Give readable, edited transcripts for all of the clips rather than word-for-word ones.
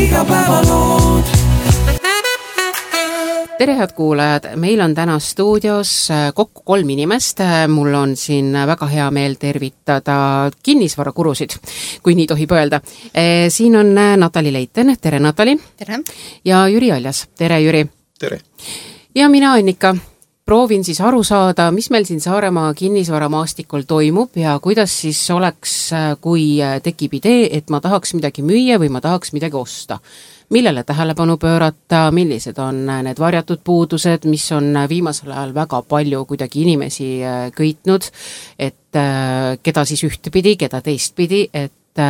igapäevalood. Tere head kuulajad, meil on täna stuudios kokku 3 inimest. Mul on siin väga hea meel tervitada kinnisvarakurusid, kui nii tohib öelda. Siin on Natali Leiten, tere Natali. Tere. Ja Jüri Aljas, tere Jüri. Tere. Ja mina Annika. Proovin siis aru saada, mis meil siin Saaremaa kinnisvaramaastikul toimub ja kuidas siis oleks, kui tekib idee, et ma tahaks midagi müüa või ma tahaks midagi osta. Millele tähelepanu pöörata, millised on need varjatud puudused, mis on viimasel ajal väga palju kuidagi inimesi kõitnud, et keda siis ühtepidi, keda teistpidi, et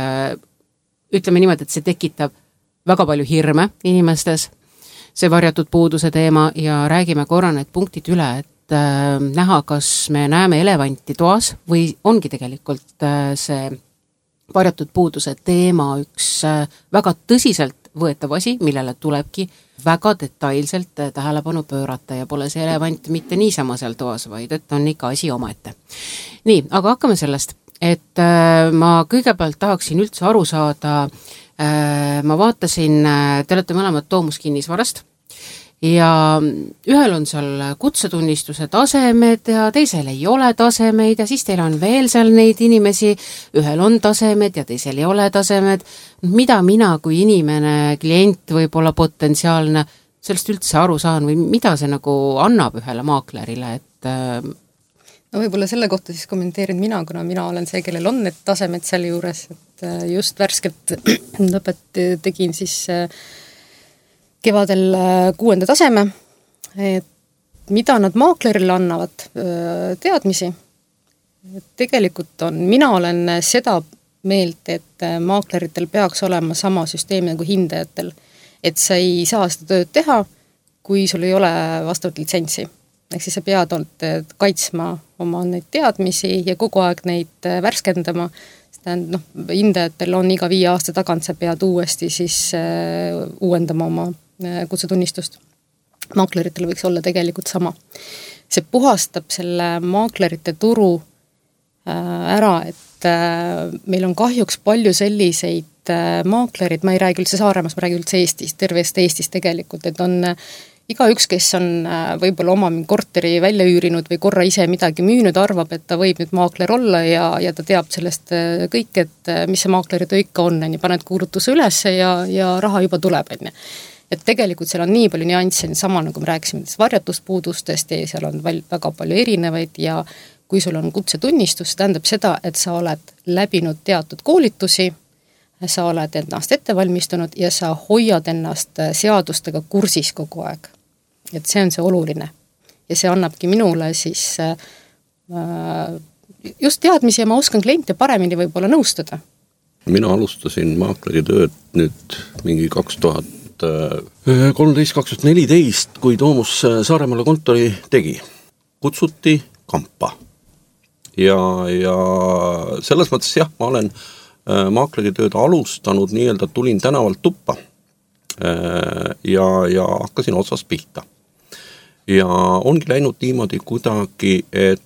ütleme niimoodi, et see tekitab väga palju hirme inimestes, see varjatud puuduse teema ja räägime korra need punktid üle, et näha, kas me näeme elevanti toas või ongi tegelikult see varjatud puuduse teema üks väga tõsiselt võetav asi, millele tulebki väga detailselt tähelepanu pöörata ja pole see elevant mitte niisama seal toas, vaid et on ikka asi omaette. Nii, aga hakkame sellest, et ma kõigepealt tahaksin üldse aru saada, ma vaatasin, te olete mõlemad Toomus kinnisvarast ja ühel on seal kutsetunnistuse tasemed ja teisel ei ole tasemeid ja siis teil on veel seal neid inimesi, ühel on tasemed ja teisel ei ole tasemed. Mida mina kui inimene, klient võib-olla potentsiaalne, sellest üldse aru saan või mida see nagu annab ühele maaklerile, et no võib-olla selle kohta siis kommenteerin mina, kuna mina olen see, kellel on need tasemed seal juures, et just värskelt tegin siis kevadel 6. taseme, et mida nad maaklerile annavad teadmisi. Tegelikult mina olen seda meelt, et maakleritel peaks olema sama süsteem nagu hindajatel, et sa ei saa seda tööd teha, kui sul ei ole vastavat litsentsi. Ehk siis sa pead kaitsma oma neid teadmisi ja kogu aeg neid värskendama. Hindajatel on iga 5 aasta tagant, sa pead uuesti siis uuendama oma kutsetunnistust. Maakleritel võiks olla tegelikult sama. See puhastab selle maaklerite turu ära, et meil on kahjuks palju selliseid maaklerid, ma ei räägi üldse Saaremaast, ma räägi üldse Eestist, tervest Eestist tegelikult, et on igaüks, kes on võib-olla oma korteri välja üürinud või korra ise midagi müünud, arvab, et ta võib nüüd maakler olla ja ta teab sellest kõik, et mis see maakleri töö ikka on, paned kuulutuse üles ja raha juba tuleb. Et tegelikult seal on nii palju nüansse, sama nagu me rääkisime varjatuspuudustest ja seal on väga palju erinevaid ja kui sul on kutsetunnistus, tähendab seda, et sa oled läbinud teatud koolitusi, sa oled ennast ette valmistunud ja sa hoiad ennast seadustega kursis kogu aeg. Et see on see oluline. Ja see annabki minule siis just teadmisi ja ma oskan kliente paremini võib-olla nõustada. Mina alustasin maakleri tööd nüüd mingi 2013-2014, kui Toomus Saaremaale kontori tegi. Kutsuti kampa. Ja selles mõttes jah, ma olen maakleri tööd alustanud nii-öelda tulin tänavalt tuppa ja hakkasin otsast pihta. Ja ongi läinud niimoodi kuidagi, et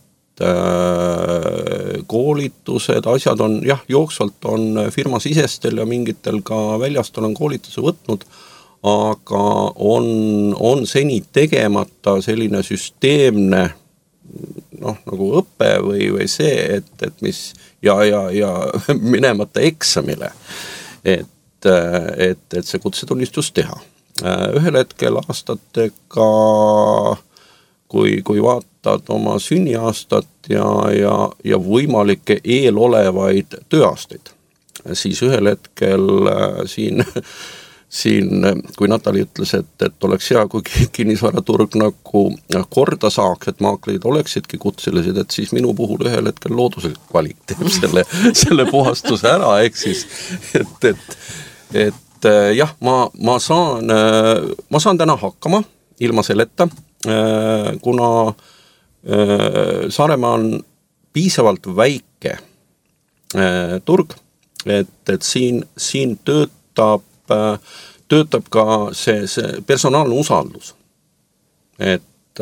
koolitused, asjad on jah, jooksvalt on firma sisestel ja mingitel ka väljast olen koolituse võtnud, aga on seni tegemata selline süsteemne nagu õppe või see, et mis ja minemata eksamile, et see kutsetunnistus teha. Ühel hetkel aastatega, kui vaatad oma sünniaastat ja võimalikke eelolevaid tööaastaid, siis ühel hetkel siin, kui Natali ütles, et oleks hea, kui kinnisvaraturg nagu korda saaks, et maaklerid oleksidki kutselised, et siis minu puhul ühel hetkel looduslik valik teeb selle puhastuse ära, ehk siis, et jah, ma saan täna hakkama ilma selleta, kuna Saaremaa on piisavalt väike turg, et siin töötab ka see personaalne usaldus. Et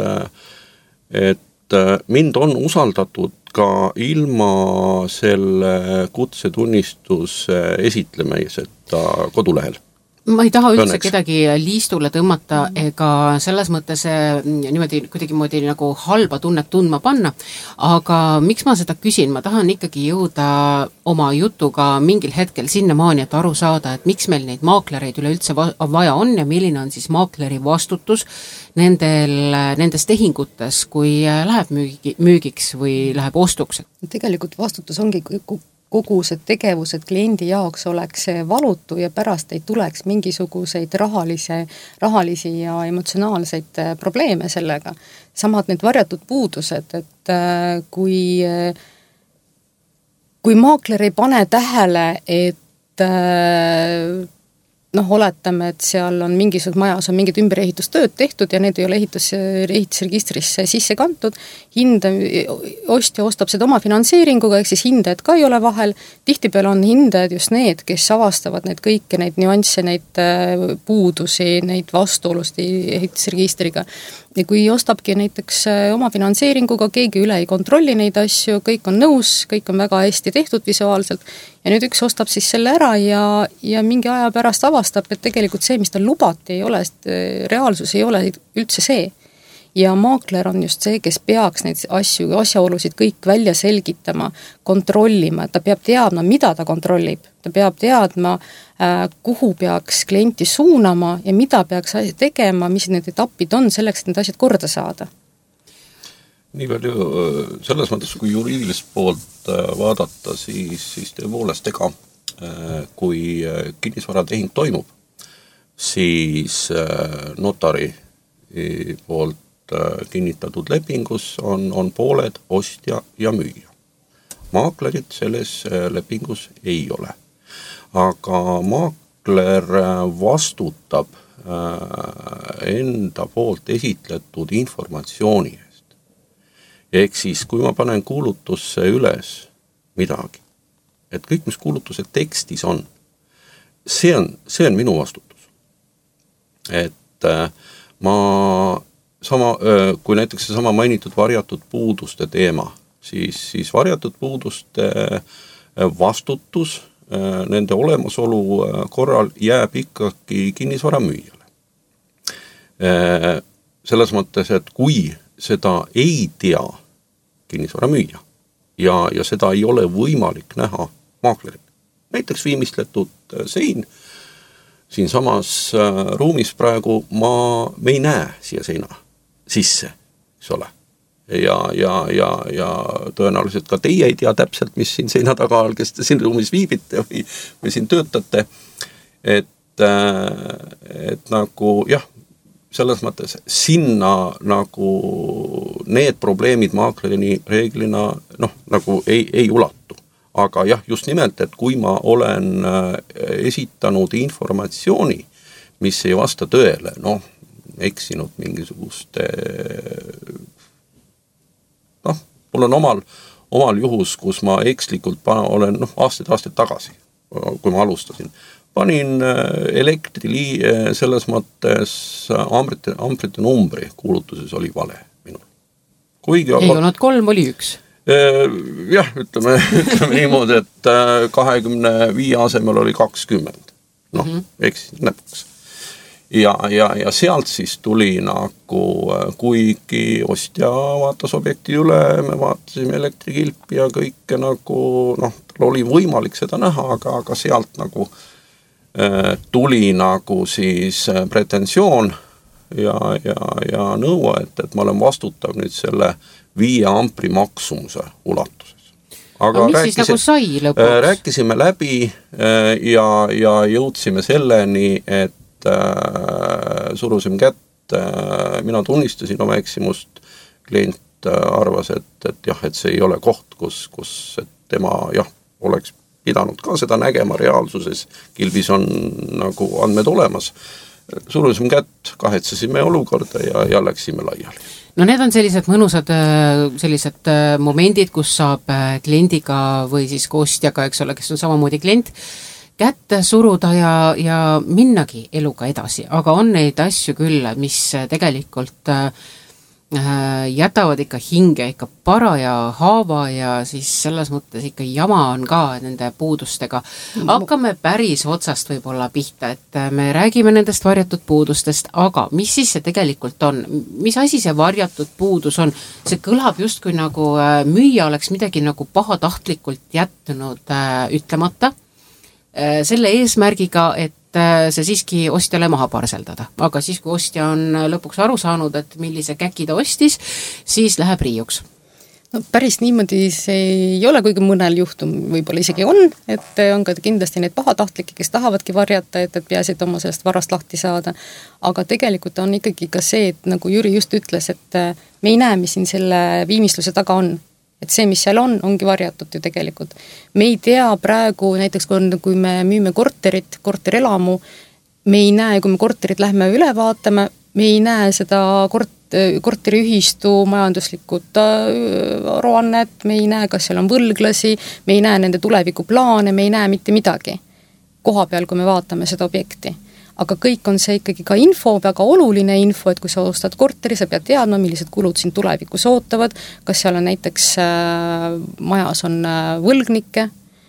mind on usaldatud ka ilma selle kutsetunnistuse esitlemiseta kodulehel. ma ei taha üldse Õnneks. kedagi liistule tõmmata ega selles mõttes niimoodi kuidagimoodi nagu halba tunnet tundma panna, aga miks ma seda küsin, ma tahan ikkagi jõuda oma jutuga mingil hetkel sinnamaani, et aru saada, et miks meil neid maaklereid üleüldse vaja on ja milline on siis maakleri vastutus nendes tehingutes, kui läheb müügiks või läheb ostuks. Tegelikult vastutus ongi kogu see tegevus, et kliendi jaoks oleks see valutu ja pärast ei tuleks mingisuguseid rahalisi ja emotsionaalseid probleeme sellega. Samad need varjatud puudused, et kui maakler ei pane tähele, et oletame, et seal on mingisugune majas on mingid ümberehitustööd tehtud ja need ei ole ehitusregistrisse sisse kantud, ostja ostab seda oma finantseeringuga, ehk siis hindajad ka ei ole vahel, tihtipeale on hindajad just need, kes avastavad neid kõiki neid nüansse, neid puudusi, neid vastuolusti ehitusregistriga. Ja kui ostabki näiteks oma finantseeringuga, keegi üle ei kontrolli neid asju, kõik on nõus, kõik on väga hästi tehtud visuaalselt ja nüüd üks ostab siis selle ära ja mingi aja pärast avastab, et tegelikult see, mis tal lubati, ei ole, reaalsus ei ole üldse see. Ja maakler on just see, kes peaks neid asjaolusid kõik välja selgitama, kontrollima, ta peab teadma, mida ta kontrollib, ta peab teadma, kuhu peaks klienti suunama ja mida peaks tegema, mis need etapid on selleks, et need asjad korda saada. Nii palju selles mõttes, kui juriidilist poolt vaadata, siis tõepoolest ega kui kinnisvaratehing toimub, siis notari poolt kinnitatud lepingus on pooled ostja ja müüja. Maaklerid selles lepingus ei ole. Aga maakler vastutab enda poolt esitletud informatsiooni eest. Ehk siis, kui ma panen kuulutusse üles midagi, et kõik, mis kuulutuse tekstis on, see on minu vastutus. Et kui näiteks seesama mainitud varjatud puuduste teema, siis varjatud puuduste vastutus nende olemasolu korral jääb ikkagi kinnisvara müüjale. Selles mõttes, et kui seda ei tea kinnisvara müüja ja seda ei ole võimalik näha maakleril, näiteks viimistletud sein, siin samas ruumis praegu me ei näe siia seina sisse, eks ole. Ja tõenäoliselt ka teie ei tea täpselt, mis siin seina taga on, kes te siin ruumis viibite või siin töötate. Et nagu jah, selles mõttes sinna nagu need probleemid maaklerini reeglina nagu ei ulatu. Aga jah, just nimelt, et kui ma olen esitanud informatsiooni, mis ei vasta tõele, eksinud mingisuguste, mul on omal juhus, kus ma ekslikult olen aastaid tagasi, kui ma alustasin, panin selles mõttes ambrite numbri kuulutuses oli vale minul. Ei olnud 3, oli 1. Jah, ütleme niimoodi, et 25 asemel oli 20. Eksin näpuks. Ja sealt siis tuli nagu, kuigi ostja vaatas objekti üle, me vaatasime elektrikilpi ja kõike nagu, tal oli võimalik seda näha, aga sealt nagu tuli nagu siis pretensioon ja nõue, et ma olen vastutav nüüd selle 5 ampri maksumuse ulatuses. Aga mis siis nagu sai lõpuks? Rääkisime läbi ja jõudsime selleni, et surusime kätt, mina tunnistasin oma eksimust, klient arvas, et see ei ole koht, kus tema oleks pidanud ka seda nägema reaalsuses, kilbis on nagu andmed olemas. Surusime kätt, kahetsesime olukorda ja läksime laiali. Need on sellised mõnusad sellised momendid, kus saab kliendiga või siis ostjaga, eks ole, kes on samamoodi klient, kätte suruda ja minnagi eluga edasi, aga on neid asju küll, mis tegelikult jätavad ikka hinge ikka paraja haava ja siis selles mõttes ikka jama on ka nende puudustega. Hakkame päris otsast võib-olla pihta, et me räägime nendest varjatud puudustest, aga mis siis see tegelikult on? Mis asi see varjatud puudus on? See kõlab justkui nagu müüja oleks midagi nagu pahatahtlikult jätnud ütlemata selle eesmärgiga, et see siiski ostjale maha parseldada. Aga siis, kui ostja on lõpuks aru saanud, et millise käki ta ostis, siis läheb riiuks. No päris niimoodi see ei ole, kuigi mõnel juhtum võib-olla isegi on, et on ka kindlasti neid pahatahtlikke, kes tahavadki varjata, et peasid oma sellest varast lahti saada. Aga tegelikult on ikkagi ka see, et nagu Jüri just ütles, et me ei näe, mis siin selle viimistluse taga on. Et see, mis seal on, ongi varjatud ju tegelikult. Me ei tea praegu, näiteks kui me müüme korterelamu, me ei näe, kui me korterit lähme üle vaatame, me ei näe seda korteriühistu majanduslikud aruannet, me ei näe, kas seal on võlglasi, me ei näe nende tulevikuplaane, me ei näe mitte midagi koha peal, kui me vaatame seda objekti. Aga kõik on see ikkagi ka info, väga oluline info, et kui sa ostad korteri, sa pead teadma, millised kulud sind tulevikus ootavad, kas seal on näiteks majas on võlgnikke,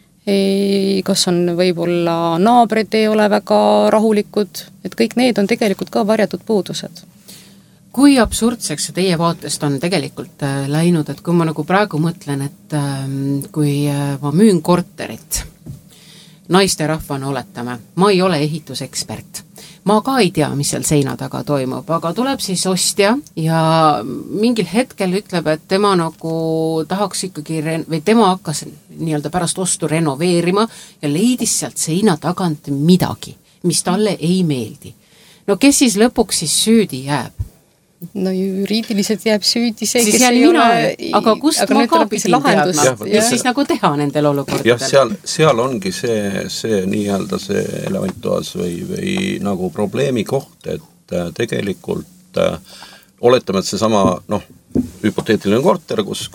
kas on võib-olla naabrid ei ole väga rahulikud, et kõik need on tegelikult ka varjatud puudused. Kui absurdseks see teie vaatest on tegelikult läinud, et kui ma nagu praegu mõtlen, et kui ma müün korterit, naisterahvana oletame, ma ei ole ehitusekspert. Ma ka ei tea, mis seal seina taga toimub, aga tuleb siis ostja ja mingil hetkel ütleb, et tema nagu tahaks ikkagi, või tema hakkas nii-öelda pärast ostu renoveerima ja leidis sealt seina tagant midagi, mis talle ei meeldi. No kes siis lõpuks siis süüdi jääb? No juriidiliselt jääb süüdi see, siis kes ei mina, ole... Aga kust ma ka pidin teadma? Mis siis nagu teha nendel olukordadel? Jah, seal ongi see nii-öelda see elevanttoas või nagu probleemi koht, et tegelikult oletame, et see sama hüpoteetiline korter, kus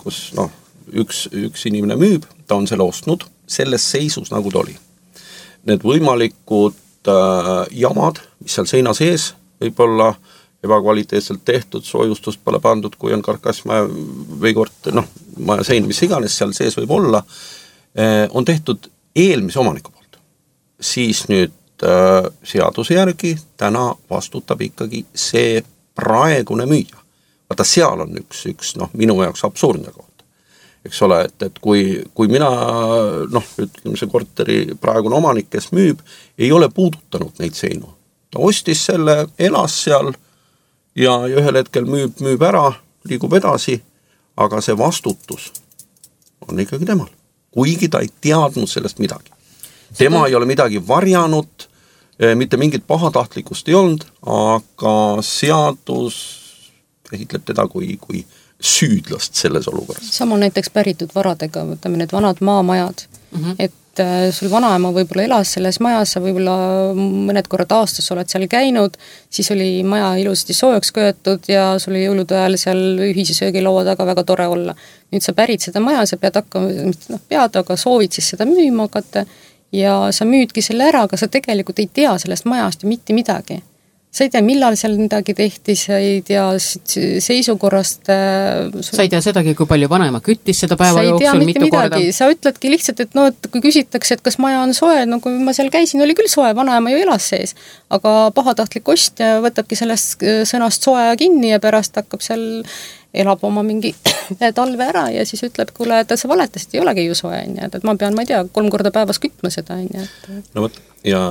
üks inimene müüb, ta on selle ostnud selles seisus, nagu ta oli. Need võimalikud jamad, mis seal seina sees võib-olla ebakvaliteetselt tehtud, soojustust pole pandud, kui on karkassmaja või maja sein, mis iganes seal sees võib olla, on tehtud eelmise omaniku poolt. Siis nüüd seaduse järgi täna vastutab ikkagi see praegune müüja. Vaata, seal on üks minu jaoks absurdne koht. Eks ole, et kui mina, ütleme see korteri praegune omanik, kes müüb, ei ole puudutanud neid seinu. Ta ostis selle, elas seal, ja ühel hetkel müüb ära, liigub edasi, aga see vastutus on ikkagi temal. Kuigi ta ei teadnud sellest midagi. Tema ei ole midagi varjanud, mitte mingit pahatahtlikust ei olnud, aga seadus käsitleb teda kui süüdlast selles olukorras. Sama näiteks päritud varadega, võtame need vanad maamajad, et sul vanaema võib-olla elas selles majas, sa võib-olla mõned korrad aastas oled seal käinud, siis oli maja ilusasti soojaks köetud ja sul oli jõulude ajal seal ühise söögilaua taga väga tore olla. Nüüd sa pärid seda maja, sa pead hakkama, aga soovid siis seda müüma hakata ja sa müüdki selle ära, aga sa tegelikult ei tea sellest majast ju mitte midagi. Sa ei tea, millal seal midagi tehti, sa ei tea seisukorrast. Sa ei tea sedagi, kui palju vanaema küttis seda päeva jooksul mitu korda. Sa ütledki lihtsalt, et et kui küsitakse, et kas maja on soe, kui ma seal käisin, oli küll soe, vanaema ju elas sees. Aga pahatahtlik ostja võtabki sellest sõnast soe kinni ja pärast hakkab seal, elab oma mingi talve ära ja siis ütleb, kuule, et sa valetasid, ei olegi ju soe, et ma pean, ma ei tea, 3 korda päevas kütma seda. No võt, ja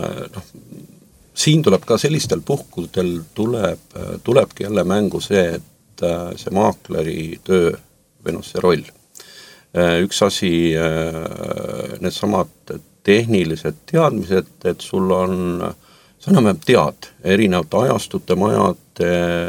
siin tuleb ka sellistel puhkudel tulebki jälle mängu see, et see maakleri töö või see roll. Üks asi, need samad tehnilised teadmised, et sul on, sa enam tead erinevate ajastute majade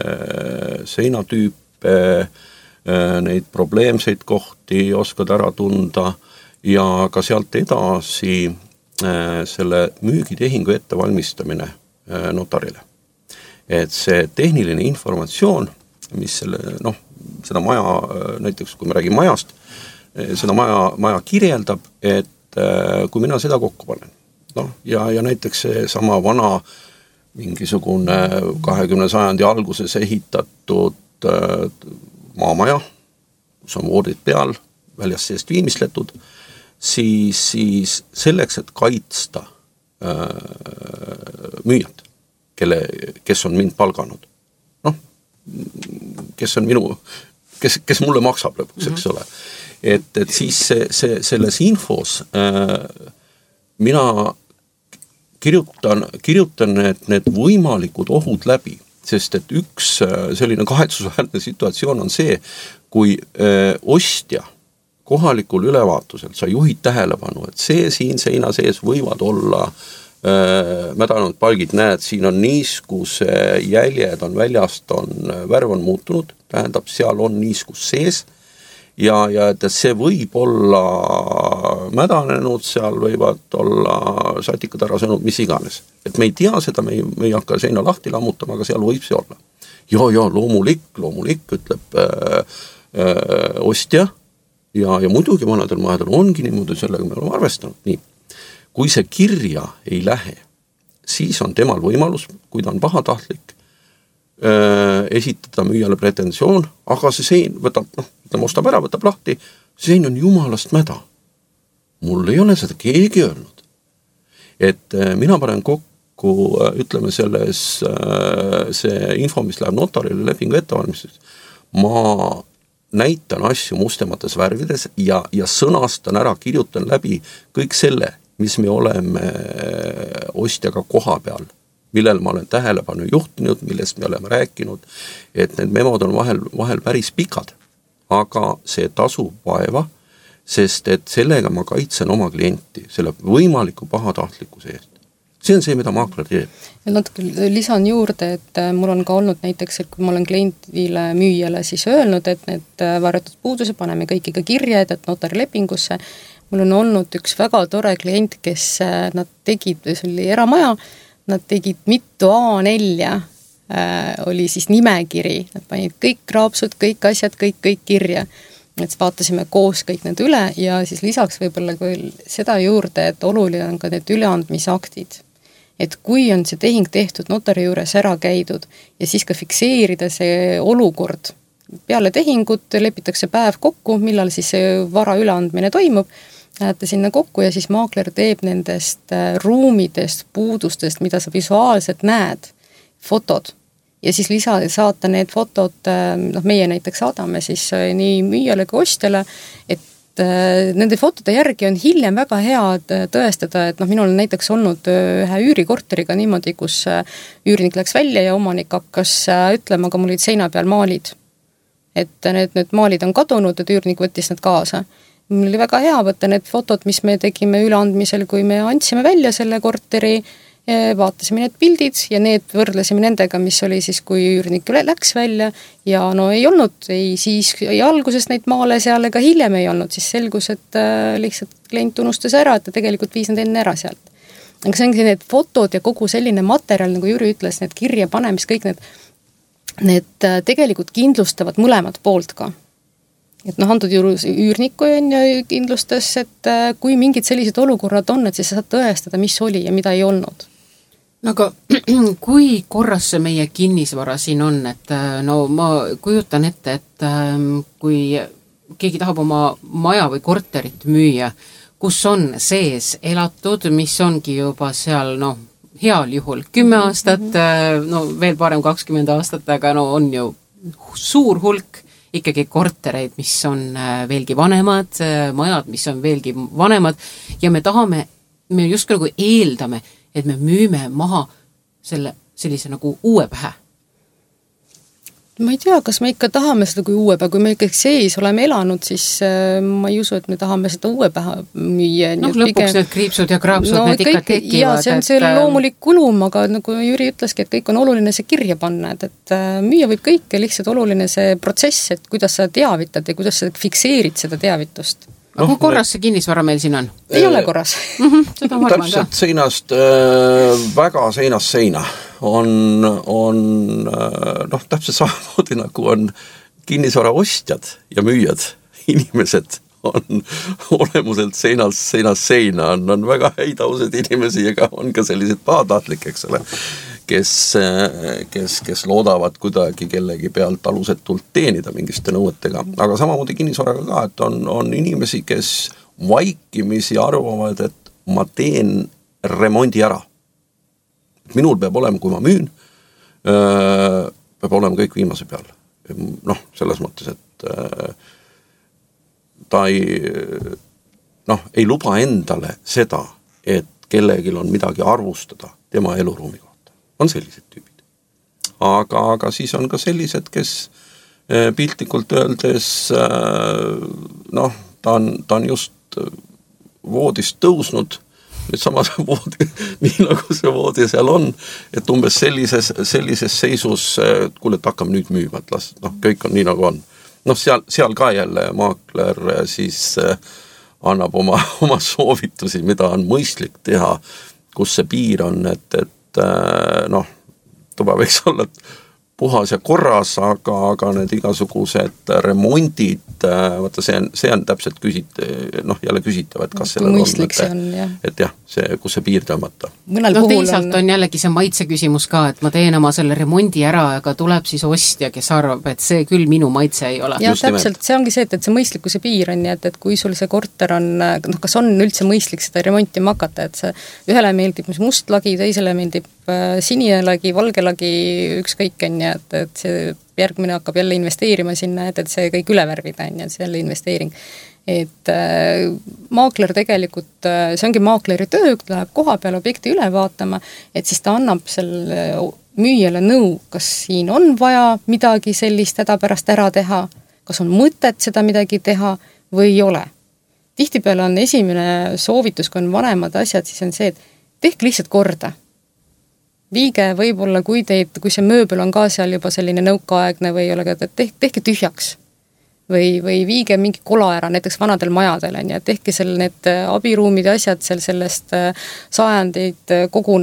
seinatüüpe, neid probleemseid kohti oskad ära tunda ja ka sealt edasi selle müügitehingu ettevalmistamine notarile. Et see tehniline informatsioon, mis selle, seda maja, näiteks kui me räägime majast, seda maja kirjeldab, et kui mina seda kokku panen, ja näiteks see sama vana mingisugune 20. sajandi alguses ehitatud maamaja, kus on voodid peal, väljast seest viimistletud, siis selleks, et kaitsta müüjad, kes on mind palganud, kes on kes mulle maksab lõpuks, eks ole. Et siis selles infos mina kirjutan need võimalikud ohud läbi, sest et üks selline kahetsusväärne situatsioon on see, kui ostja kohalikul ülevaatusel sa juhid tähelepanu, et siin seina sees võivad olla mädanud palgid, näed, siin on niiskuse jäljed on väljast, värv on muutunud, tähendab, seal on niiskus sees ja et see võib olla mädanenud, seal võivad olla satikad ära söönud, mis iganes. Et me ei tea seda, me ei hakka seina lahti lammutama, aga seal võib see olla. Ja loomulik, ütleb ostja ja muidugi vanadel majadel ongi niimoodi, sellega me oleme arvestanud. Nii. Kui see kirja ei lähe, siis on temal võimalus, kui ta on pahatahtlik, esitada müüjale pretensioon, aga see sein võtab, ta ostab ära, võtab lahti, see sein on jumalast mäda. Mul ei ole seda keegi öelnud. Et mina panen kokku, ütleme selles, see info, mis läheb notarile lepingu ettevalmistus, ma näitan asju mustemates värvides ja sõnastan ära, kirjutan läbi kõik selle, mis me oleme ostjaga koha peal, millel ma olen tähelepanu juhtinud, millest me oleme rääkinud, et need memod on vahel päris pikad, aga see tasub vaeva, sest et sellega ma kaitsen oma klienti, selle võimaliku pahatahtlikkuse eest. See on see, mida maakler teeb. Ja natuke lisan juurde, et mul on ka olnud näiteks, et kui ma olen klientile, müüjale siis öelnud, et need varjatud puuduse paneme kõikiga kirja, et notari lepingusse. Mul on olnud üks väga tore klient, kes nad tegid, see oli eramaja, nad tegid mitu A4, oli siis nimekiri, nad panid kõik raapsud, kõik asjad, kõik kirja. Et vaatasime koos kõik need üle ja siis lisaks võib-olla seda juurde, et oluline on ka need üleandmisaktid. Et kui on see tehing tehtud notari juures ära käidud ja siis ka fikseerida see olukord. Peale tehingut lepitakse päev kokku, millal siis see vara üleandmine toimub, lähete sinna kokku ja siis maakler teeb nendest ruumidest, puudustest, mida sa visuaalselt näed, fotod. Ja siis saata need fotod, meie näiteks saadame siis nii müüjale kui ostjale, et nende fotode järgi on hiljem väga hea tõestada, et minul on näiteks olnud ühe üürikorteriga niimoodi, kus üürnik läks välja ja omanik hakkas ütlema, aga mul olid seina peal maalid. Et need maalid on kadunud, et üürnik võttis need kaasa. Mul oli väga hea võtta need fotod, mis me tegime üleandmisel, kui me andsime välja selle korteri, vaatasime need pildid ja need võrdlesime nendega, mis oli siis, kui üürnik läks välja ja ei olnud ei alguses neid maale seal ega hiljem ei olnud, siis selgus, et lihtsalt klient unustas ära, et ta tegelikult viis need enne ära sealt. Aga see ongi need fotod ja kogu selline materjal, nagu Jüri ütles, need kirja panemis, kõik need tegelikult kindlustavad mõlemad poolt ka. Et antud juures üürniku kindlustas, et kui mingid sellised olukorrad on, et siis saad tõestada, mis oli ja mida ei olnud. Aga kui korras see meie kinnisvara siin on, et ma kujutan ette, et kui keegi tahab oma maja või korterit müüa, kus on sees elatud, mis ongi juba seal, heal juhul 10 aastat, veel parem 20 aastat, aga on ju suur hulk ikkagi kortereid, mis on veelgi vanemad, majad, mis on veelgi vanemad ja me just nagu eeldame, et me müüme maha sellise nagu uue pähe. Ma ei tea, kas me ikka tahame seda kui uue pähe, kui me ikka sees oleme elanud, siis ma ei usu, et me tahame seda uue pähe müüa. Lõpuks need kriipsud ja kraapsud, need ikka tekivad. Ja see on see loomulik kulum, aga nagu Jüri ütleski, et kõik on oluline see kirja panna, et müüa võib kõike, lihtsalt oluline see protsess, et kuidas sa teavitad ja kuidas sa fikseerid seda teavitust. Aga kui korras see kinnisvara meil siin on? Ei ole korras. Täpselt seinast, väga seinast seina on täpselt samamoodi nagu on kinnisvara ostjad ja müüjad, inimesed on olemuselt seinast seina, on väga häid ausad inimesi ja on ka sellised pahatahtlik, eks ole, kes loodavad kuidagi kellegi pealt alusetult teenida mingiste nõuetega, aga samamoodi kinnisvaraga ka, et on inimesi, kes vaikimisi arvavad, et ma teen remondi ära. Minul peab olema, kui ma müün, peab olema kõik viimase peal. Selles mõttes, et ta ei luba endale seda, et kellegil on midagi arvustada tema eluruumi kohta. On sellised tüübid. Aga siis on ka sellised, kes piltlikult öeldes ta on just voodist tõusnud, nüüd samas voodi, nii nagu see voodi seal on, et umbes sellises seisus, kuule, et hakkame nüüd müüma, et kõik on nii nagu on. Seal ka jälle maakler siis annab oma soovitusi, mida on mõistlik teha, kus see piir on, et tuba võiks olla puhas ja korras, aga need igasugused remondid, vaata see on täpselt jälle küsitav, et kas sellel on, et jah, kus see piir tõmmata. Teisalt on jällegi see maitse küsimus ka, et ma teen oma selle remondi ära, aga tuleb siis ostja, kes arvab, et see küll minu maitse ei ole. Ja täpselt, see ongi see, et see mõistlikkuse piir on, et kui sul see korter on, kas on üldse mõistlik seda remonti makata, et see ühele meeldib must lagi, teisele meeldib sinine lagi, valge lagi, ükskõik on ja et see järgmine hakkab jälle investeerima sinna, et see kõik üle värvida on ja see jälle investeering. Et maakler tegelikult, see ongi maakleri töö, kui läheb koha peal objekti üle vaatama, et siis ta annab selle müüjale nõu, kas siin on vaja midagi sellist hädapärast ära teha, kas on mõtet seda midagi teha või ei ole. Tihtipeale on esimene soovitus, kui on vanemad asjad, siis on see, et tehke lihtsalt korda. Viige võib-olla, kui see mööbel on ka seal juba selline nõukaaegne või ei ole, et tehke tühjaks või viige mingi kola ära, näiteks vanadel majadel, ja tehke seal need abiruumid ja asjad sellest sajandeid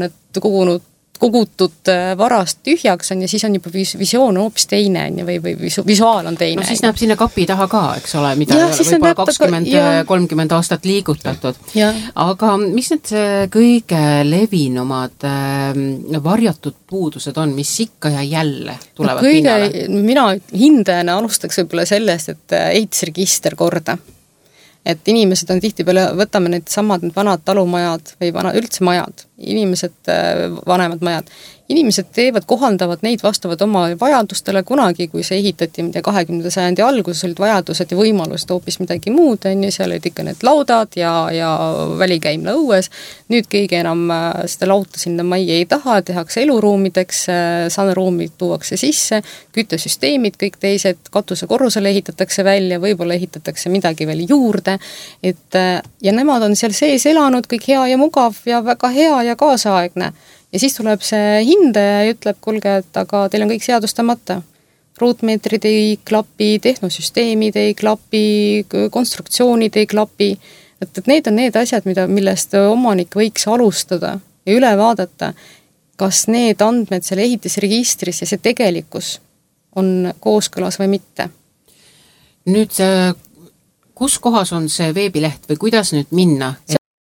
kogutud varast tühjaks on ja siis on juba visioon hoopis teine või visuaal on teine. Siis näeb sinna kapi taha ka, eks ole, mida ei ole võib-olla 20-30 aastat liigutatud. Aga mis need kõige levinumad varjatud puudused on, mis ikka ja jälle tulevad pinnale? Mina hindajana alustaks võib-olla sellest, et ehitusregister korda. Et inimesed on tihtipeale, võtame need samad vanad talumajad või üldse majad, vanemad majad. Inimesed kohandavad neid vastavalt oma vajadustele kunagi, kui see ehitati 20. sajandi alguses, olid vajadused ja võimalused hoopis midagi muud, seal olid ikka need laudad ja välikäimla õues. Nüüd keegi enam seda lauta sinna majja ei taha, tehakse eluruumideks, sanaruumid tuuakse sisse, küttesüsteemid, kõik teised, katuse korrusele ehitatakse välja, võib-olla ehitatakse midagi veel juurde, ja nemad on seal sees elanud, kõik hea ja mugav ja väga hea ja kaasaegne. Ja siis tuleb see hindaja ja ütleb, kuulge, et aga teil on kõik seadustamata. Ruutmeetrid ei klapi, tehnosüsteemid ei klapi, konstruktsioonid ei klapi. Et need on need asjad, millest omanik võiks alustada ja üle vaadata, kas need andmed selle ehitisregistris ja see tegelikkus on kooskõlas või mitte. Nüüd, kus kohas on see veebileht või kuidas nüüd minna?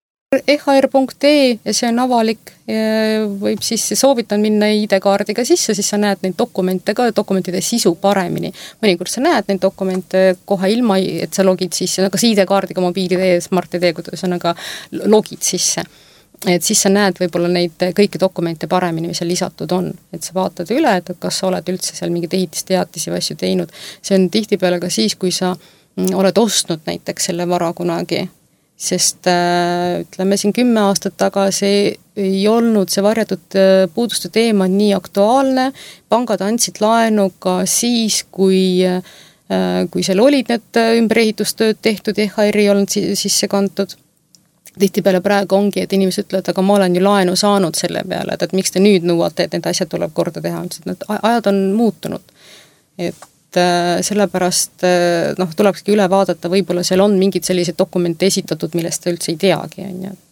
EHR.ee ja see on avalik, võib siis soovitan minna ID-kaardiga sisse, siis sa näed neid dokumente ka, dokumentide sisu paremini. Mõnikord sa näed neid dokumente kohe ilma, et sa logid sisse, kas ID-kaardiga mobiili-ID, smart-ID, kuidas on aga logid sisse. Et siis sa näed võib-olla neid kõiki dokumente paremini, mis seal lisatud on. Et sa vaatad üle, et kas sa oled üldse seal mingid ehitisteatisi või asju teinud. See on tihtipeale ka siis, kui sa oled ostnud näiteks selle vara kunagi, sest ütleme siin 10 aastat tagasi ei olnud see varjatud puuduste teema nii aktuaalne, pangad andsid laenu ka siis, kui seal olid need ümberehitustööd tehtud, EHR ei olnud sisse kantud. Tihtipeale praegu ongi, et inimesed ütlevad, aga ma olen ju laenu saanud selle peale, et miks te nüüd nõuate, et need asjad tuleb korda teha, need ajad on muutunud. Et sellepärast tulekski üle vaadata, võib-olla seal on mingid sellised dokumente esitatud, millest ta üldse ei teagi.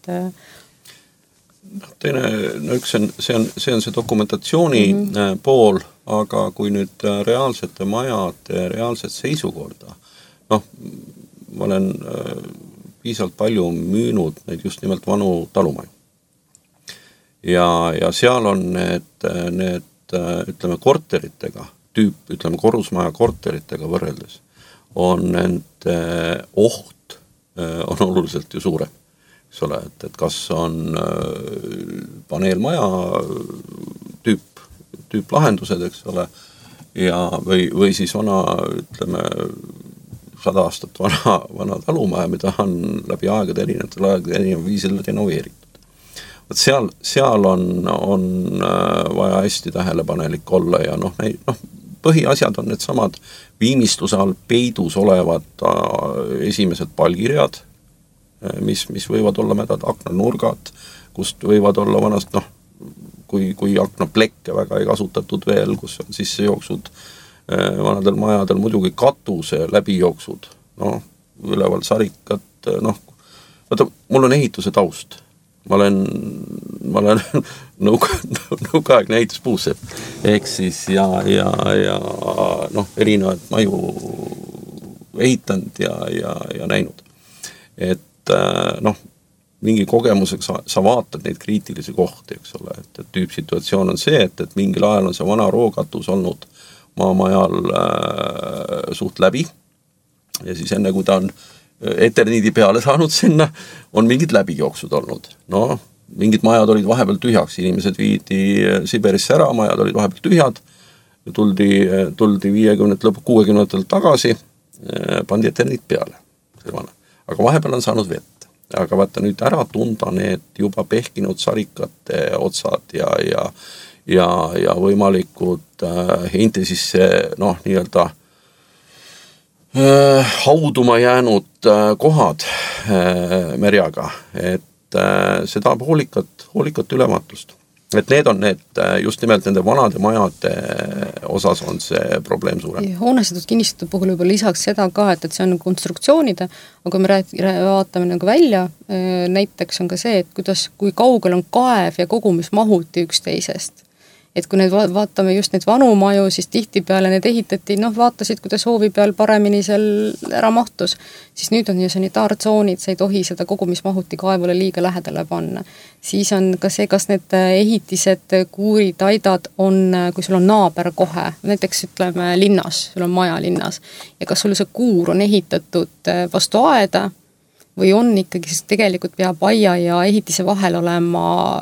Teine, see on see dokumentatsiooni pool, aga kui nüüd reaalsete majade reaalset seisukorda, ma olen piisavalt palju müünud neid just nimelt vanu talumaju. ja seal on need ütleme korteritega, ütleme korrusmaja korteritega võrreldes, on nende oht on oluliselt ju suurem, eks ole, et kas on paneelmaja tüüp lahendused, eks ole, ja või siis ütleme, 100 aastat vana talumaja, mida on läbi erinevatel viisil renoveeritud. Võt seal on vaja hästi tähelepanelik olla ja põhiasjad on need samad viimistluse all peidus olevad esimesed palgiread, mis võivad olla mädad aknanurgad, kust võivad olla vanast, kui aknaplekke väga ei kasutatud veel, kus on sissejooksud vanadel majadel, muidugi katuse läbijooksud, üleval sarikad, vaata, mul on ehituse taust. Ma olen nõukaaegne ehituspuusepp, ehk siis ja erinevad maju ehitanud ja näinud. Et mingi kogemusega sa vaatad neid kriitilisi kohti, eks ole, et tüüpsituatsioon on see, et mingil ajal on see vana rookatus olnud maamajal suht läbi ja siis enne, kui ta on eterniidi peale saanud sinna, on mingid läbijooksud olnud. Mingid majad olid vahepeal tühjaks, inimesed viidi Siberisse ära, majad olid vahepeal tühjad, tuldi 50 lõpu 60 tagasi, pandi eterniid peale. Aga vahepeal on saanud vett. Aga vaata nüüd ära tunda need juba pehkinud sarikate otsad ja võimalikud heinte sisse, nii-öelda hauduma jäänud kohad merjaga, et seda hoolikat ülevaatlust. Et need on just nimelt nende vanade majade osas on see probleem suurem. Hoonestatud kinnistute puhul juba lisaks seda ka, et see on konstruktsioonide, aga me vaatame nagu välja, näiteks on ka see, et kui kaugel on kaev ja kogumismahuti üksteisest. Et kui need vaatame just neid vanu maju, siis tihtipeale need ehitati, vaatasid, kuidas hoovi peal paremini seal ära mahtus, siis nüüd on ju sanitaartsoonid, sa ei tohi seda kogumismahuti kaevule liiga lähedale panna. Siis on ka see, kas need ehitised, kuurid, aidad on, kui sul on naaber kohe, näiteks ütleme linnas, sul on maja linnas, ja kas sul see kuur on ehitatud vastu aeda või on ikkagi, sest tegelikult peab aia ja ehitise vahel olema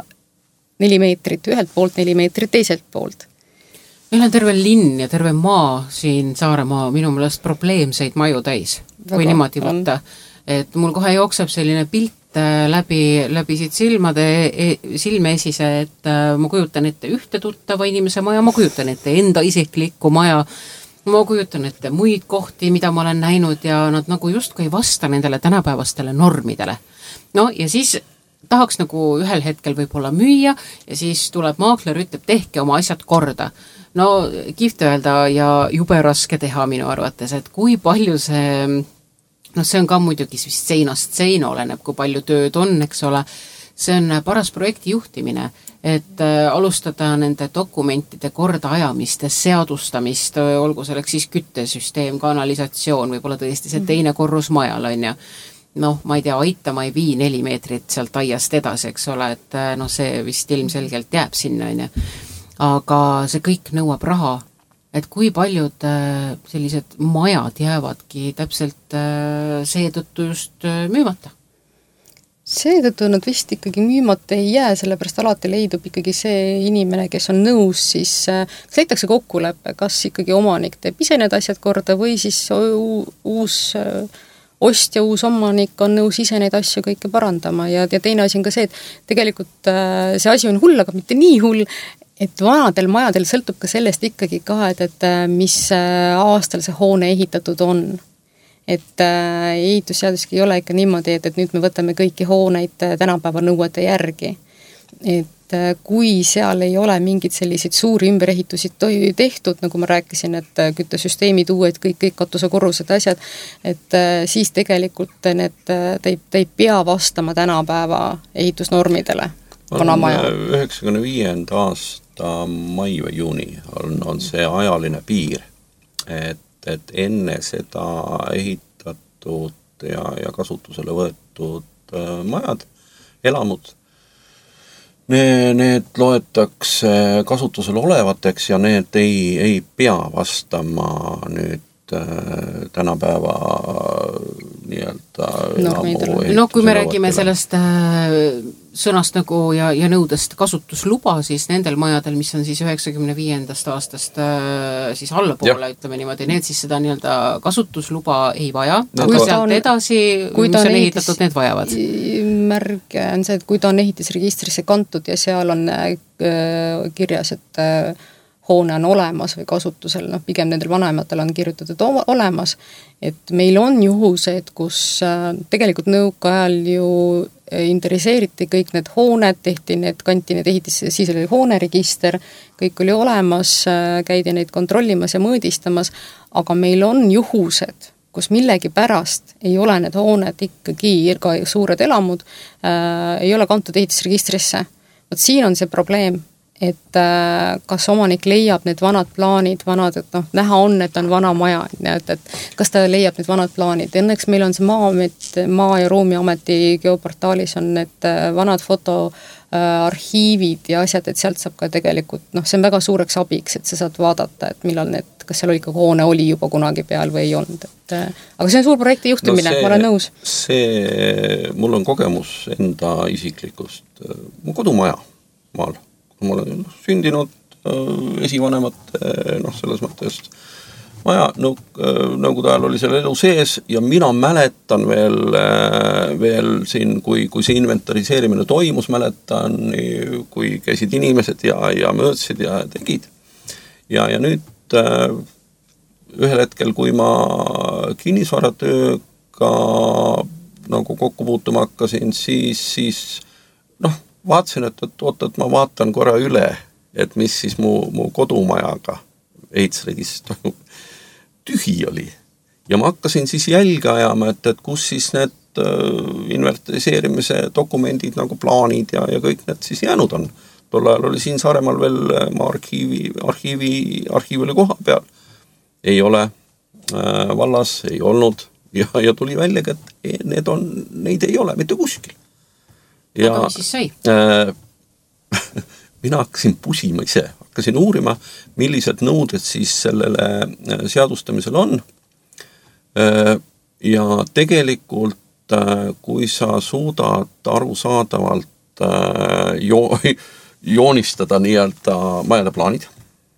4 meetrit ühelt poolt, 4 meetrit teiselt poolt. Meil on terve linn ja terve maa siin Saaremaa minu meelest probleemseid maju täis, kui niimoodi võtta. Et mul kohe jookseb selline pilt läbi siit silme esise, et ma kujutan ette ühte tuttava inimese maja, ma kujutan ette enda isiklikku maja, ma kujutan ette muid kohti, mida ma olen näinud ja nad nagu justkui ei vasta nendele tänapäevastele normidele. Ja siis tahaks nagu ühel hetkel võib-olla müüa ja siis tuleb maakler, ütleb, tehke oma asjad korda. Kihvt öelda ja jube raske teha minu arvates, et kui palju see, see on ka muidugi vist seinast seina oleneb, kui palju tööd on, eks ole, see on paras projekti juhtimine, et alustada nende dokumentide korda ajamist, seadustamist, olgu selleks siis küttesüsteem, kanalisatsioon, võib-olla tõesti see teine korrus majal on ja ma ei tea, aitama ei vii 4 meetrit sealt aiast edasi, eks ole, et see vist ilmselgelt jääb sinna, aga see kõik nõuab raha, et kui paljud sellised majad jäävadki täpselt seetõttu just müümata? Seetõttu nad vist ikkagi müümata ei jää, sellepärast alati leidub ikkagi see inimene, kes on nõus, siis leitakse kokkuleppe, kas ikkagi omanik teeb ise need asjad korda või siis uus ostja, uus omanik on nõus ise neid asju kõike parandama ja teine asi on ka see, et tegelikult see asi on hull, aga mitte nii hull, et vanadel majadel sõltub ka sellest ikkagi ka, et mis aastal see hoone ehitatud on. Et ehitusseaduski ei ole ikka niimoodi, et nüüd me võtame kõiki hooneid tänapäeva nõuete järgi. Et kui seal ei ole mingid selliseid suuri ümberehitusi tehtud, nagu ma rääkisin, et küttesüsteemid uued, kõik katusekorrused asjad, et siis tegelikult ta ei pea vastama tänapäeva ehitusnormidele. 95. aasta mai või juuni on see ajaline piir, et enne seda ehitatud ja kasutusele võetud majad, elamud need loetakse kasutusel olevateks ja need ei pea vastama nüüd tänapäeva nii-öelda no kui me räägime sellest sõnast nagu ja nõudest kasutusluba, siis nendel majadel, mis on siis 95. aastast siis allapoole, ütleme niimoodi, need siis seda nii-öelda kasutusluba ei vaja, aga sealt edasi, mis on ehitatud, need vajavad. Märge on see, et kui ta on ehitisregistrisse kantud ja seal on kirjas, et hoone on olemas või kasutusel, pigem nendel vanematel on kirjutatud olemas, et meil on juhused, kus tegelikult nõukaajal ju interiseeriti kõik need hooned, kanti need ehitisse, siis oli hooneregister, kõik oli olemas, käidi neid kontrollimas ja mõõdistamas, aga meil on juhused, kus millegi pärast ei ole need hooned ikkagi, ka suured elamud, ei ole kantud ehitisregistrisse. Vot siin on see probleem, et kas omanik leiab need vanad plaanid, et näha on, et on vana maja, et kas ta leiab need vanad plaanid. Õnneks meil on see Maa- ja Ruumiameti geoportaalis on need vanad fotoarhiivid ja asjad, et sealt saab ka tegelikult, see on väga suureks abiks, et sa saad vaadata, et millal kas seal ikka hoone oli juba kunagi peal või ei olnud. Aga see on suur projekti juhtimine, ma olen nõus. Mul on kogemus enda isiklikust, mu kodumaja maal. Ma olen sündinud esivanemate, selles mõttes maja, nõukogude ajal oli seal elu sees ja mina mäletan veel siin, kui see inventariseerimine toimus, mäletan, kui käisid inimesed ja mõõtsid ja tegid. Ja nüüd ühel hetkel, kui ma kinnisvaratööga nagu kokku puutuma hakkasin, siis vaatasin, et ma vaatan korra üle, et mis siis mu kodumajaga ehitisregist tühi oli. Ja ma hakkasin siis jälge ajama, et kus siis need inventariseerimise dokumendid nagu plaanid ja kõik need siis jäänud on. Tol ajal oli siin Saaremaal veel ma arhiivi oli koha peal. Ei ole vallas, ei olnud ja tuli välja, et neid ei ole mitte kuskil. Aga mis siis sai? Mina hakkasin pusima ise, hakkasin uurima, millised nõuded siis sellele seadustamisel on. Ja tegelikult, kui sa suudad arusaadavalt joonistada nii-öelda majade plaanid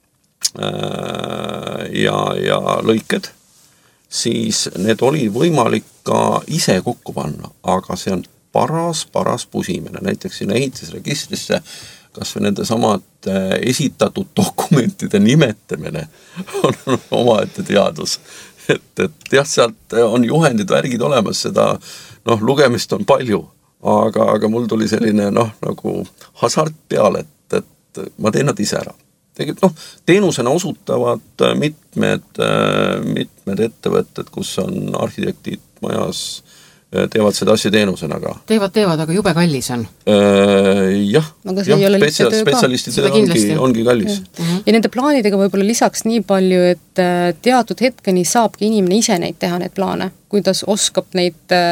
ja lõiked, siis need oli võimalik ka ise kokku panna, aga see on paras pusimine, näiteks sinna ehitisregistrisse, kas või nende samad esitatud dokumentide nimetamine on omaette teadus. Et jah, sealt on juhendid, värgid olemas, seda lugemist on palju, aga mul tuli selline nagu hasart peale, et ma teen nad ise ära. Tegelikult teenusena osutavad mitmed ettevõtted, kus on arhitektid majas, teevad seda asja teenusena ka. Teevad, aga jube kallis on. Jah, spetsialistid ongi kallis. Ja nende plaanidega võib-olla lisaks nii palju, et teatud hetkeni saabki inimene ise neid teha, need plaane, kuidas oskab neid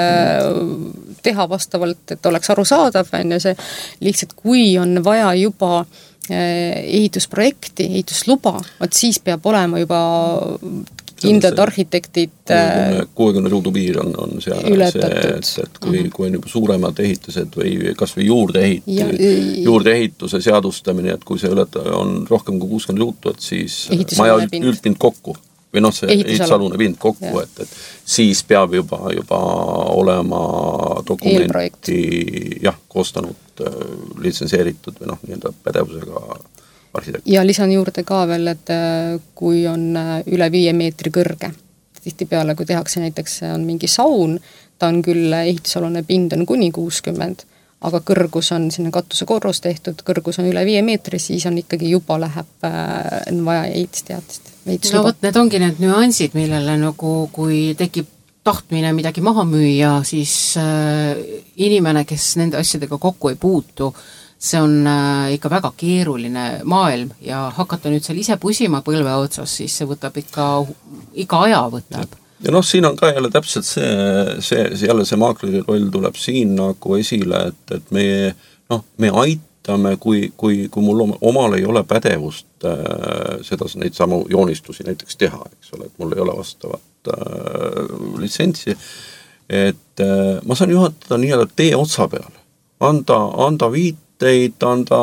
teha vastavalt, et oleks arusaadav, see lihtsalt kui on vaja juba ehitusprojekti, ehitusluba, siis peab olema juba kindlad arhitektid 60 ruudu piir on seal ületatud. Et kui on juba suuremad ehitused või kas või juurdeehituse seadustamine, et kui see on rohkem kui 60 ruutu, et siis maja üldpind kokku või see ehitusalune pind kokku, et siis peab juba olema dokumenti koostanud litsenseeritud või nii-enda pädevusega arhitekt. Ja lisan juurde ka veel, et kui on üle 5 meetri kõrge, tihtipeale, kui tehakse näiteks on mingi saun, ta on küll ehitusalune pind on kuni 60, aga kõrgus on sinna katuse korrus tehtud, kõrgus on üle 5 meetri, siis on ikkagi juba läheb vaja ehitusteatist. No võt, need ongi need nüansid, millele nagu kui tekib tahtmine midagi maha müüa, siis inimene, kes nende asjadega kokku ei puutu, see on ikka väga keeruline maailm ja hakata nüüd seal ise pusima põlve otsas, siis see võtab ikka aja võtab. Ja siin on ka jälle täpselt see maakleri roll tuleb siin nagu esile, et me üritame, kui mul omal ei ole pädevust neid samu joonistusi näiteks teha, eks ole, et mul ei ole vastavat litsentsi, et ma saan juhatada nii-öelda tee otsa peale, anda viiteid, anda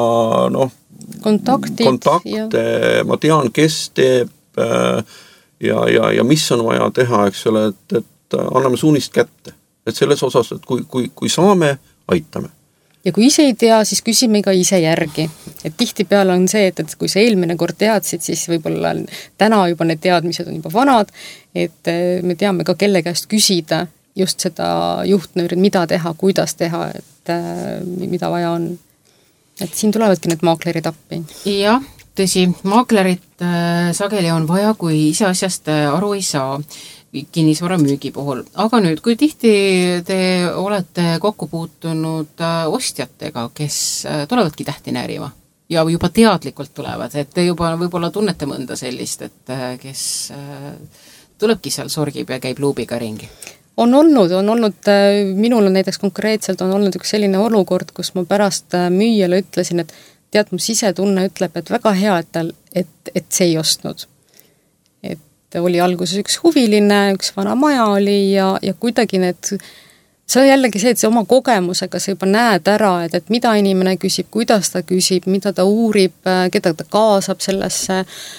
kontakte, ma tean, kes teeb ja mis on vaja teha, eks ole, et anname suunist kätte. Et selles osas, et kui saame, aitame. Ja kui ise ei tea, siis küsime ka ise järgi. Et tihtipeale on see, et kui sa eelmine kord teadsid, siis võib-olla täna juba need teadmised on juba vanad, et me teame ka kelle käest küsida just seda juhtnööri, mida teha, kuidas teha, et mida vaja on. Et siin tulevadki need maaklerid appi. Jah, tõsi, maaklerit sageli on vaja, kui ise asjast aru ei saa kinnisvara müügi puhul. Aga nüüd, kui tihti te olete kokku puutunud ostjatega, kes tulevadki tähti näärima ja juba teadlikult tulevad, et te juba võib-olla tunnete mõnda sellist, et kes tulebki seal sorgib ja käib luubiga ringi? On olnud, minul on näiteks konkreetselt on olnud üks selline olukord, kus ma pärast müüjale ütlesin, et tead, mu sisetunne ütleb, et väga hea, et see ei ostnud. Et oli alguses üks huviline, üks vana maja oli ja kuidagi see on jällegi see, et see oma kogemusega sa juba näed ära, et mida inimene küsib, kuidas ta küsib, mida ta uurib, keda ta kaasab sellesse.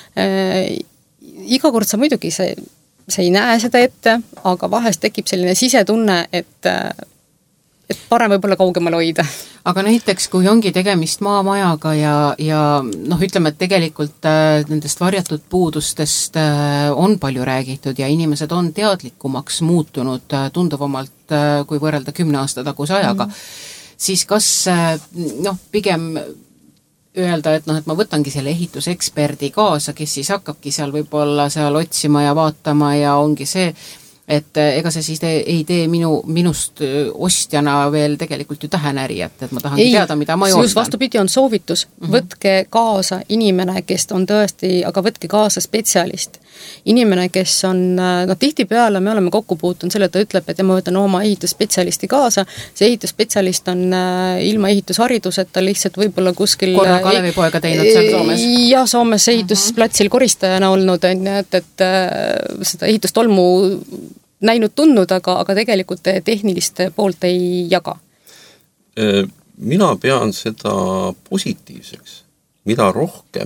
Iga kord sa muidugi sa ei näe seda ette, aga vahest tekib selline sisetunne, et parem võib-olla kaugemal hoida. Aga näiteks, kui ongi tegemist maamajaga ja ütleme, et tegelikult nendest varjatud puudustest on palju räägitud ja inimesed on teadlikumaks muutunud tunduvamalt, kui võrrelda 10 aasta taguse ajaga, siis kas pigem öelda, et ma võtangi selle ehituseksperdi kaasa, kes siis hakkabki seal võib-olla seal otsima ja vaatama ja ongi see, et ega see siis ei tee minust ostjana veel tegelikult ju tähenärijat, et ma tahangi teada, mida ma joostan. Just vastupidi on soovitus, võtke kaasa inimene, kes on tõesti, aga võtke kaasa spetsialist. Inimene, kes on, tihtipeale me oleme kokku puutunud selle, et ta ütleb, et ma võtan oma ehitusspetsialisti kaasa, see ehitusspetsialist on ilma ehitushariduseta lihtsalt võib-olla kuskil korra Kalevipoega teinud seal Soomes. Ja Soomes ehitusplatsil koristajana olnud, et seda ehitustolmu näinud tundnud, aga tegelikult tehnilist poolt ei jaga. Mina pean seda positiivseks, mida rohkem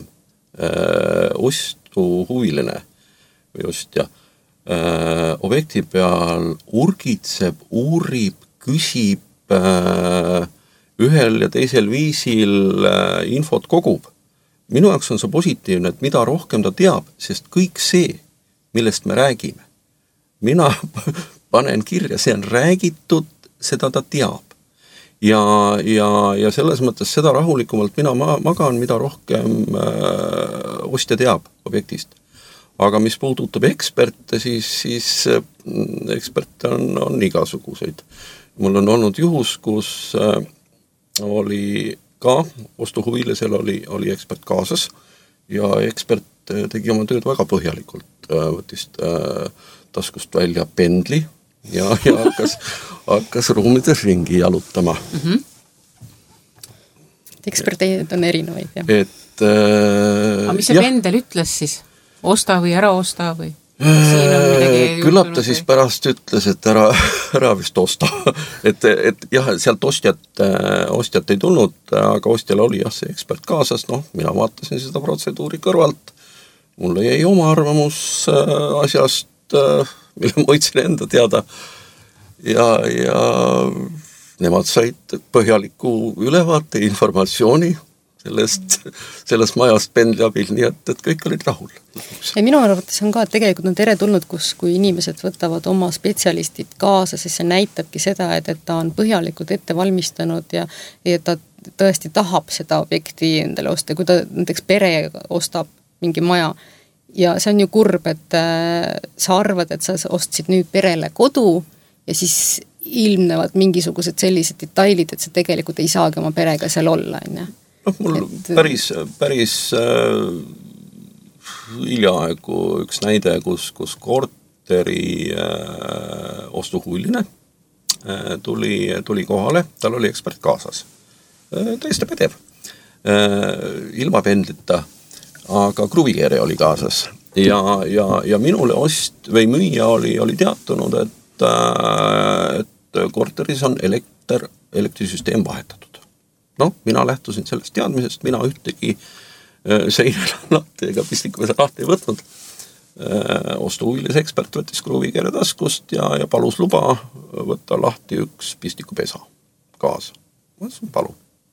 ostuhuviline või ostja objekti peal urgitseb, uurib, küsib ühel ja teisel viisil infot kogub. Minu jaoks on see positiivne, et mida rohkem ta teab, sest kõik see, millest me räägime, mina panen kirja, see on räägitud, seda ta teab. Ja selles mõttes seda rahulikumalt mina magan, mida rohkem ostja teab objektist. Aga mis puudutab eksperte, siis eksperte on igasuguseid. Mul on olnud juhus, kus oli ka ostuhuvilisel oli ekspert kaasas ja ekspert tegi oma tööd väga põhjalikult, võttis taskust välja pendli ja hakkas ruumides ringi jalutama. Eksperteid on erinevaid, jah. Aga mis see pendel ütles siis? Osta või ära osta või? Küllap ta siis pärast ütles, et ära vist osta. et jah, sealt ostjat ei tulnud, aga ostjal oli jah see ekspert kaasas, mina vaatasin seda protseduuri kõrvalt. Mulle jäi oma arvamus asjast, mille ma hoidsin enda teada ja nemad said põhjaliku ülevaate informatsiooni sellest majast pendli abil, nii et kõik olid rahul. Ja minu arvates on ka, et tegelikult on teretulnud, kui inimesed võtavad oma spetsialistid kaasa, siis see näitabki seda, et ta on põhjalikult ette valmistanud ja ta tõesti tahab seda objekti endale osta, kui ta näiteks pere ostab mingi maja ja see on ju kurb, et sa arvad, et sa ostsid nüüd perele kodu ja siis ilmnevad mingisugused sellised detailid, et sa tegelikult ei saagi oma perega seal olla, on. Mul päris hiljaaegu üks näide, kus korteri ostuhuviline tuli kohale, tal oli ekspert kaasas. Tõesti pädev. ilma pendlita, aga kruvikeere oli kaasas. Ja minule müüja oli teatunud, et korteris on elektrisüsteem vahetatud. Mina lähtusin sellest teadmisest, mina ühtegi seinel lahti ega pistikupesa lahti ei võtnud. Ostuhuvilis ekspert võttis kruvikeere taskust ja palus luba võtta lahti üks pistikupesa kaasa. Mõtlesin, palun.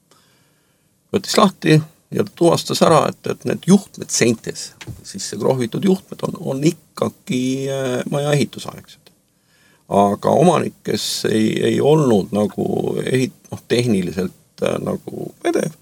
Võttis lahti ja ta tuvastas ära, et need juhtmed seintes, siis see krohvitud juhtmed on ikkagi maja ehitusaegsed. Aga omanik, kes ei olnud nagu tehniliselt nagu vedev,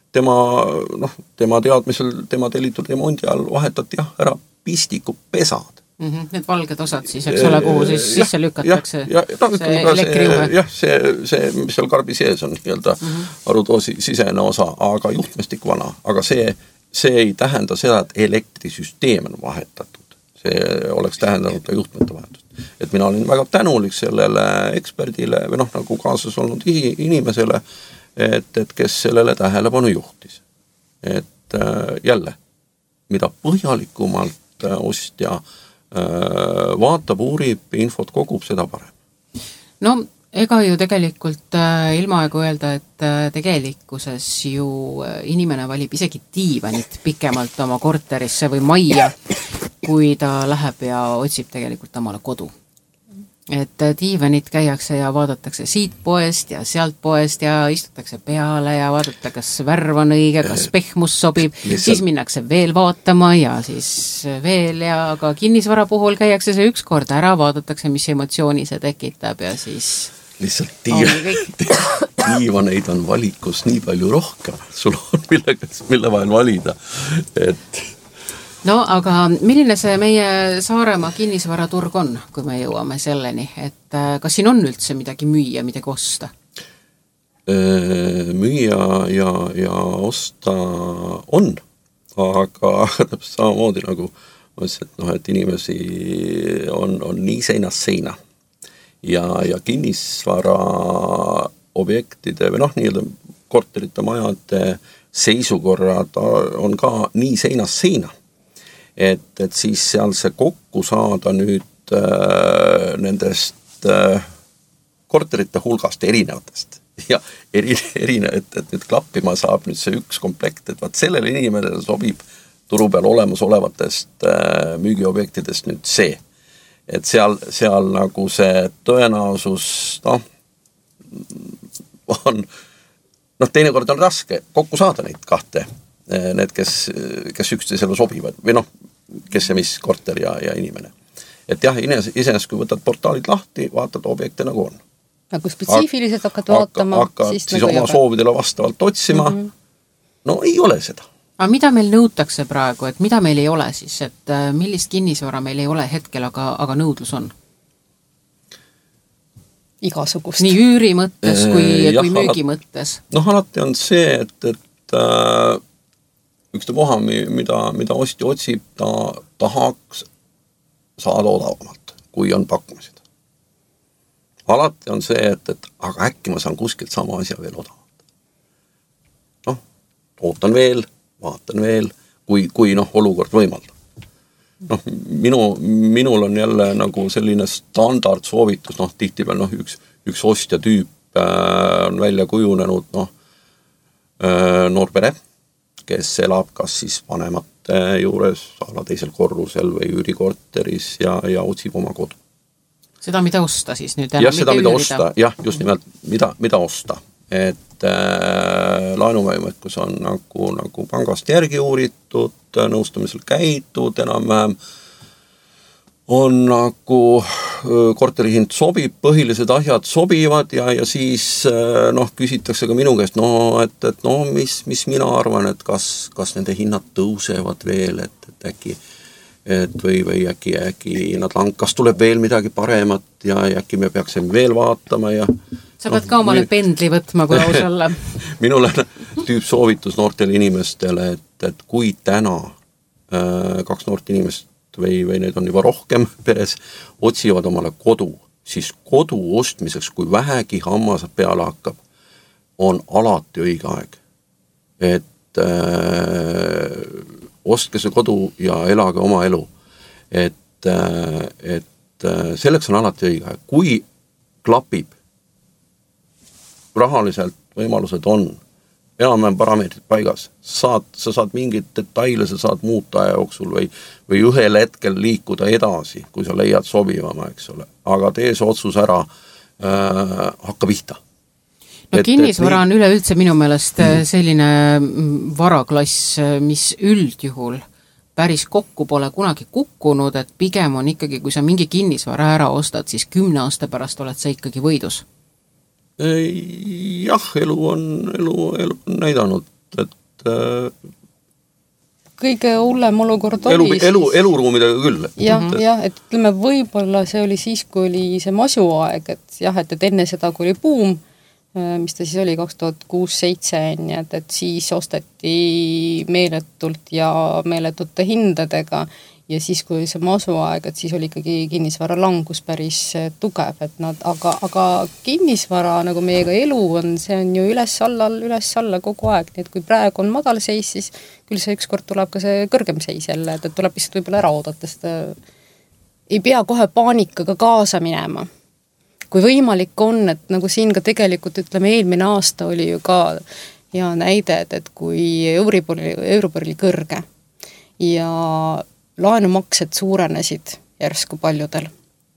tema teadmisel, tema tellitud remondi all vahetati ära pistikupesad. Need valged osad siis, eks ole, kuhu siis sisse lükatakse see elektrijuhe. Jah, see, mis seal karbi sees on nii-öelda arutoosi sisene osa, aga juhtmestik vana. Aga see ei tähenda seda, et elektrisüsteem on vahetatud. See oleks tähendanud ka juhtmete vahetust. Et mina olin väga tänulik sellele eksperdile või nagu kaasas olnud inimesele, et kes sellele tähelepanu juhtis. Et jälle, mida põhjalikumalt ostja vaatab, uurib, infot kogub, seda parem. Ega ju tegelikult ilmaaegu öelda, et tegelikkuses ju inimene valib isegi diivanit pikemalt oma korterisse või majja, kui ta läheb ja otsib tegelikult omale kodu. Et diivanit käiakse ja vaadatakse siit poest ja sealt poest ja istutakse peale ja vaadata, kas värv on õige, kas pehmus sobib, siis minnakse veel vaatama ja siis veel ja aga kinnisvara puhul käiakse see üks kord ära, vaadatakse, mis emotsiooni see tekitab ja siis lihtsalt diivaneid on valikus nii palju rohkem, sul on mille vahel valida, et aga milline see meie Saaremaa kinnisvaraturg on, kui me jõuame selleni, et kas siin on üldse midagi müüa, midagi osta? Müüa ja osta on, aga täpselt samamoodi nagu ma ütlesin, et inimesi on nii seinast seina ja kinnisvara objektide või nii-öelda korterite majade seisukorrad on ka nii seinast seina. Et siis seal see kokku saada nüüd nendest korterite hulgast erinevatest ja et nüüd klappima saab nüüd see üks komplekt, et vaat sellele inimesele sobib turu peal olemas olevatest müügiobjektidest nüüd see, et seal nagu see tõenäosus on teinekord on raske kokku saada neid kahte, need, kes üksteisele sobivad või kes ja mis korter ja inimene. Et jah, iseenesest kui võtad portaalid lahti, vaatad objekte nagu on. Nagu spetsiifiliselt hakkad vaatama, siis nagu oma soovidele vastavalt otsima, ei ole seda. Aga mida meil nõutakse praegu, et mida meil ei ole siis, et millist kinnisvara meil ei ole hetkel, aga nõudlus on? Igasugust. Nii üüri mõttes kui müügi mõttes. Alati on see, et ükstapuha, mida ostja otsib, ta tahaks saada odavamalt, kui on pakkumised. Alati on see, et aga äkki ma saan kuskilt sama asja veel odavalt. Ootan veel, vaatan veel, kui olukord võimaldab. Minul on jälle nagu selline standard soovitus, tihtipeal üks ostja tüüp on välja kujunenud noorpere, kes elab kas siis vanemate juures, teisel korrusel või üürikorteris ja otsib oma kodu. Seda, mida osta siis nüüd? Jah, seda, mida osta, jah, just nimelt, mida osta. Et laenuvõimekus on nagu pangast järgi uuritud, nõustamisel käitud, enam-vähem on nagu korterihind sobib, põhilised asjad sobivad ja siis küsitakse ka minu käest, mis mina arvan, et kas nende hinnad tõusevad veel, et äkki või äkki nad kas tuleb veel midagi paremat ja äkki me peaksime veel vaatama ja sa pead ka omale pendli võtma, kui aus olla. Minul on tüüpsoovitus noortele inimestele, et kui täna 2 noort inimest või neid on juba rohkem peres, otsivad omale kodu, siis kodu ostmiseks, kui vähegi hammas peale hakkab, on alati õige aeg. Et ostke see kodu ja elage oma elu. Et selleks on alati õige. Kui klapib, rahaliselt võimalused on, enam-vähem parameetrid paigas, sa saad mingeid detaile, sa saad muuta aja jooksul või ühel hetkel liikuda edasi, kui sa leiad sobivama, eks ole. Aga tee see otsus ära, hakka pihta. No kinnisvara on üleüldse minu meelest selline varaklass, mis üldjuhul päris kokku pole kunagi kukkunud, et pigem on ikkagi, kui sa mingi kinnisvara ära ostad, siis 10 aasta pärast oled sa ikkagi võidus. Jah, elu on näidanud, et kõige hullem olukord oli eluruumidega küll. Jah, et ütleme, võib-olla see oli siis, kui oli see masuaeg, et jah, et enne seda, kui oli buum, mis ta siis oli 2006-2007, et siis osteti meeletult ja meeletute hindadega ja siis, kui see masuaeg, et siis oli ikkagi kinnisvara langus päris tugev, et aga kinnisvara, nagu meiega elu on, see on ju üles-alla kogu aeg, nii et kui praegu on madal seis, siis küll see ükskord tuleb ka see kõrgem seis jälle, et tuleb lihtsalt võib-olla ära oodata, sest ei pea kohe paanikaga kaasa minema. Kui võimalik on, et nagu siin ka tegelikult ütleme, eelmine aasta oli ju ka hea näide, et kui Euribor oli kõrge ja laenumaksed suurenesid järsku paljudel,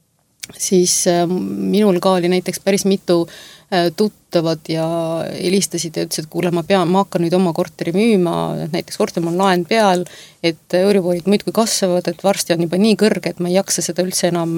siis minul ka oli näiteks päris mitu tuttavad ja helistasid ja ütlesid, et kuule, ma hakkan nüüd oma korteri müüma, näiteks korteri on laen peal, et Euriborid muidkui kasvavad, et varsti on juba nii kõrge, et ma ei jaksa seda üldse enam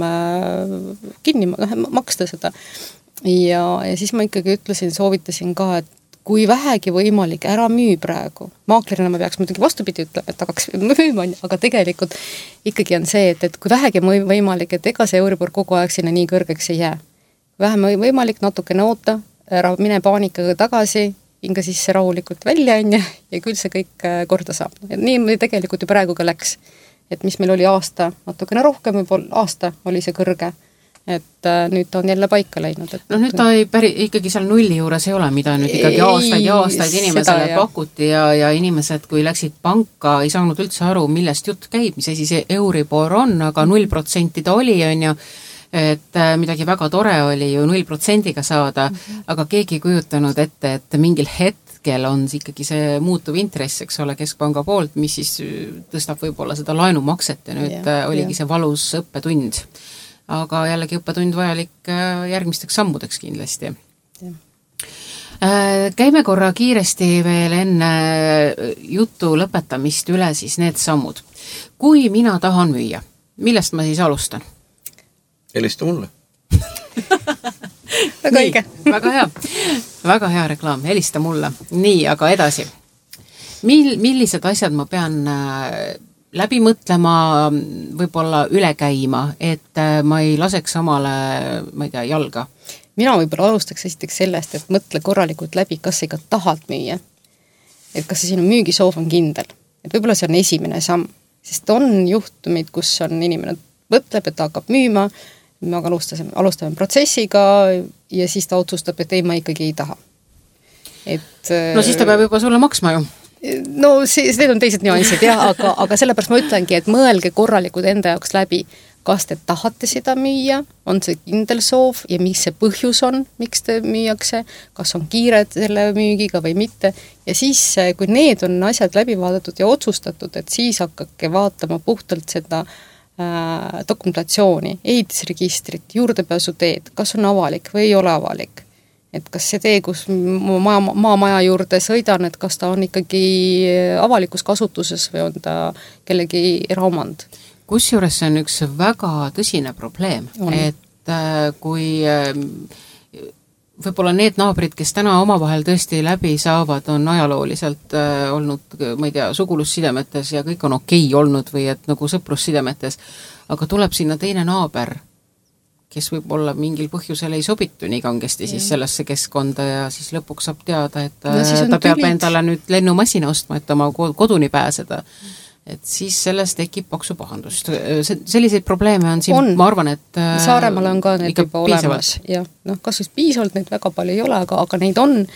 kinni maksta seda. Ja siis ma ikkagi soovitasin ka, et kui vähegi võimalik, ära müü praegu. Maaklerina ma peaks muidugi vastupidi ütlema, et hakkaks müüma, aga tegelikult ikkagi on see, et kui vähegi võimalik, et ega see Euribor kogu aeg sinna nii kõrgeks ei jää. Vähem võimalik natukene oota, mine paanikaga tagasi, hinga sisse rahulikult välja ja küll see kõik korda saab. Nii me tegelikult ju praegu ka läks, et mis meil oli aasta, natukene rohkem, aasta oli see kõrge, et nüüd ta on jälle paika läinud. No nüüd ta ikkagi seal nulli juures ei ole, mida nüüd ikkagi aastaid inimesele pakuti ja inimesed, kui läksid panka, ei saanud üldse aru, millest jutt käib, mis asi see Euribor on, aga 0% ta oli, on ju, et midagi väga tore oli ju 0%-ga saada, aga keegi ei kujutanud ette, et mingil hetkel on ikkagi see muutuv intress, eks ole, keskpanga poolt, mis siis tõstab võib-olla seda laenumakset ja nüüd oligi see valus õppetund. Aga jällegi õppetund vajalik järgmisteks sammudeks kindlasti. Käime korra kiiresti veel enne jutu lõpetamist üle siis need sammud. Kui mina tahan müüa, millest ma siis alustan? Helista mulle. Väga õige. Väga hea reklaam, helista mulle. Nii, aga edasi. Millised asjad ma pean läbi mõtlema, võib-olla üle käima, et ma ei laseks samale, ma ei tea, jalga? Mina võib-olla alustaks esiteks sellest, et mõtle korralikult läbi, kas sa ikka tahad müüa. Et kas see sinu müügisoov on kindel. Et võib-olla see on esimene samm. Sest on juhtumid, kus on inimene mõtleb, et ta hakkab müüma, me alustame protsessiga ja siis ta otsustab, et ei, ma ikkagi ei taha. No siis ta peab juba sulle maksma ju. No need on teised nüansid, aga sellepärast ma ütlengi, et mõelge korralikud enda jaoks läbi, kas te tahate seda müüa, on see kindel soov ja mis see põhjus on, miks te müüakse, kas on kiired selle müügiga või mitte. Ja siis, kui need on asjad läbi vaadatud ja otsustatud, et siis hakkake vaatama puhtalt seda dokumentatsiooni, ehitisregistrit, juurdepääsu teed, kas on avalik või ei ole avalik. Et kas see tee, kus maamaja juurde sõidan, et kas ta on ikkagi avalikus kasutuses või on ta kellegi eraomand. Kusjuures see on üks väga tõsine probleem, et kui võib-olla need naabrid, kes täna omavahel tõesti läbi saavad, on ajalooliselt olnud, ma ei tea, sugulussidemetes ja kõik on okei olnud või et nagu sõprussidemetes, aga tuleb sinna teine naaber, kes võib-olla mingil põhjusel ei sobitu nii kangesti siis sellesse keskkonda ja siis lõpuks saab teada, et ta peab endale nüüd lennumasina ostma, et oma koduni pääseda. Et siis sellest tekib paksu pahandust. Selliseid probleeme on siin, ma arvan, et Saaremaal on ka need juba olemas. Ja, kas just piisavalt neid väga palju ei ole, aga neid on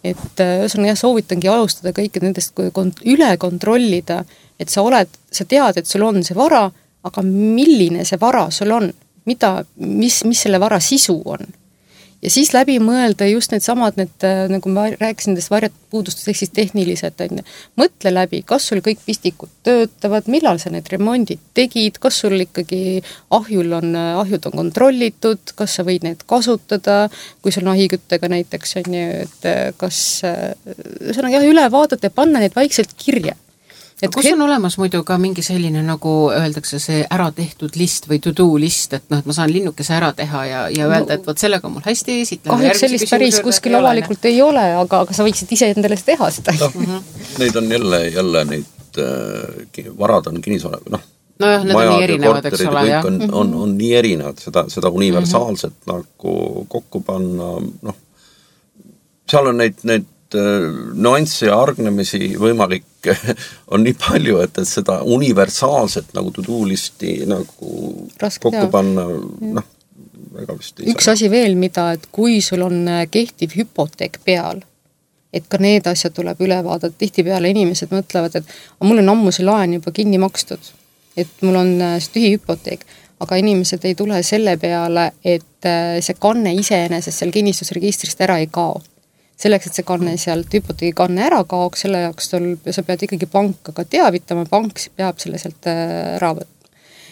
et ühesõnaga soovitangi alustada kõike nendest üle kontrollida, et sa tead, et sul on see vara, aga milline see vara sul on, mis selle vara sisu on. Ja siis läbi mõelda just needsamad, nagu ma rääkisin, varjatud puudustus, ehk siis tehnilised, mõtle läbi, kas sul kõik pistikud töötavad, millal sa need remondid tegid, kas sul ikkagi ahjud on kontrollitud, kas sa võid need kasutada, kui sul on ahiküttega näiteks, et kas üle vaadata ja panna need vaikselt kirja. Kus on olemas muidu ka mingi selline, nagu öeldakse, see ära tehtud list või to-do list, et et ma saan linnukese ära teha ja öelda, et võt sellega on mul hästi esitleda. Kahjuks sellist päris kuskil avalikult ei ole, aga sa võiksid ise endale teha seda. Neid on jälle neid varad on kinnisvara, nojah, need on nii erinevad, eks ole, jah. On nii erinevad, seda universaalset nagu kokku panna, seal on neid nüansse ja argnemisi võimalik on nii palju, et seda universaalset nagu to-do listi nagu raske kokku panna, väga vist ei saa. Üks asi veel, et kui sul on kehtiv hüpoteek peal, et ka need asjad tuleb üle vaadata, tihtipeale inimesed mõtlevad, et mul on ammu see laen juba kinni makstud, et mul on tühi hüpoteek, aga inimesed ei tule selle peale, et see kanne iseenesest seal kinnistusregistrist ära ei kao. Selleks, et see kanne sealt hüpoteegi kanne ära kaoks, selle jaoks sa pead ikkagi panka ka teavitama, pank peab selle sealt ära võtma.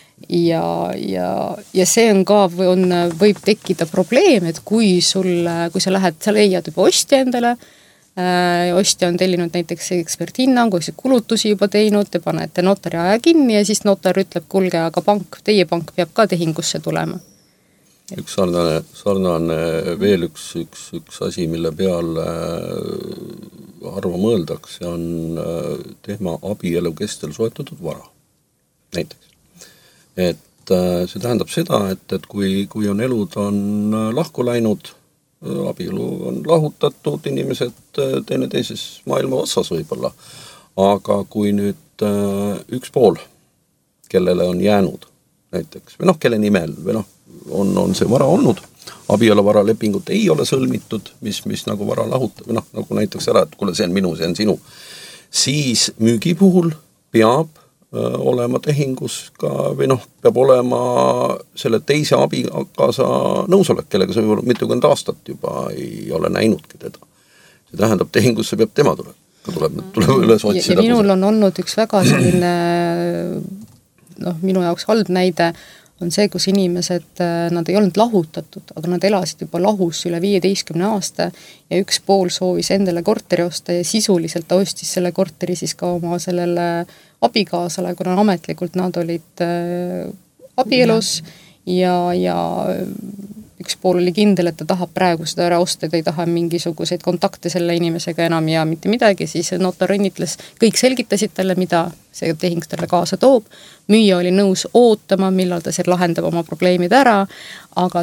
Ja see on ka, võib tekkida probleem, et kui sa leiad juba ostja endale, ostja on tellinud näiteks eksperthinnangu, kulutusi juba teinud, te panete notari aja kinni ja siis notar ütleb, kulge, aga teie pank peab ka tehingusse tulema. Üks sarnane veel üks asi, mille peal harva mõeldakse, on teema abielu kestel soetatud vara. Näiteks. Et see tähendab seda, et kui on elud on lahku läinud, abielu on lahutatud, inimesed teineteises maailma otsas võib-olla, aga kui nüüd üks pool, kellele on jäänud näiteks, või kelle nimel, või on see vara olnud, abieluvara lepingut ei ole sõlmitud, mis nagu vara lahutab, nagu näiteks ära, et kuule, see on minu, see on sinu, siis müügi puhul peab olema tehingus ka, või peab olema selle teise abikaasa nõusolek, kellega sa mitukümmend aastat juba ei ole näinudki teda. See tähendab, tehingusse peab tema tuleb üles otsida. Ja minul on olnud üks väga selline, minu jaoks halb näide, on see, kus inimesed, nad ei olnud lahutatud, aga nad elasid juba lahus üle 15 aasta ja üks pool soovis endale korteri osta ja sisuliselt ta ostis selle korteri siis ka oma sellele abikaasale, kuna ametlikult nad olid abielus ja üks pool oli kindel, et ta tahab praegu seda ära osta, ta ei taha mingisuguseid kontakte selle inimesega enam ja mitte midagi, siis notar õnnitles, kõik selgitasid talle, mida see tehing talle kaasa toob, müüja oli nõus ootama, millal ta seal lahendab oma probleemid ära, aga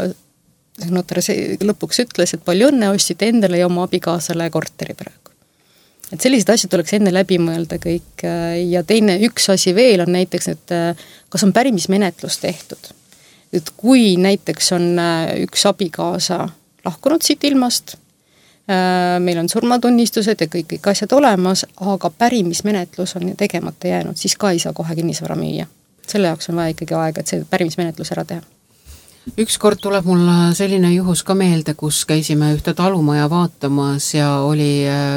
notar lõpuks ütles, et palju õnne, ostsite endale ja oma abikaasale korteri praegu. Et sellised asjad tuleks enne läbi mõelda kõik ja üks asi veel on näiteks, et kas on pärimismenetlus tehtud. Et kui näiteks on üks abikaasa lahkunud siit ilmast, meil on surmatunnistused ja kõik asjad olemas, aga pärimismenetlus on tegemata jäänud, siis ka ei saa kohe kinnisvara müüa. Selle jaoks on vaja ikkagi aega, et see pärimismenetlus ära teha. Ükskord tuleb mul selline juhus ka meelde, kus käisime ühte talumaja vaatamas ja oli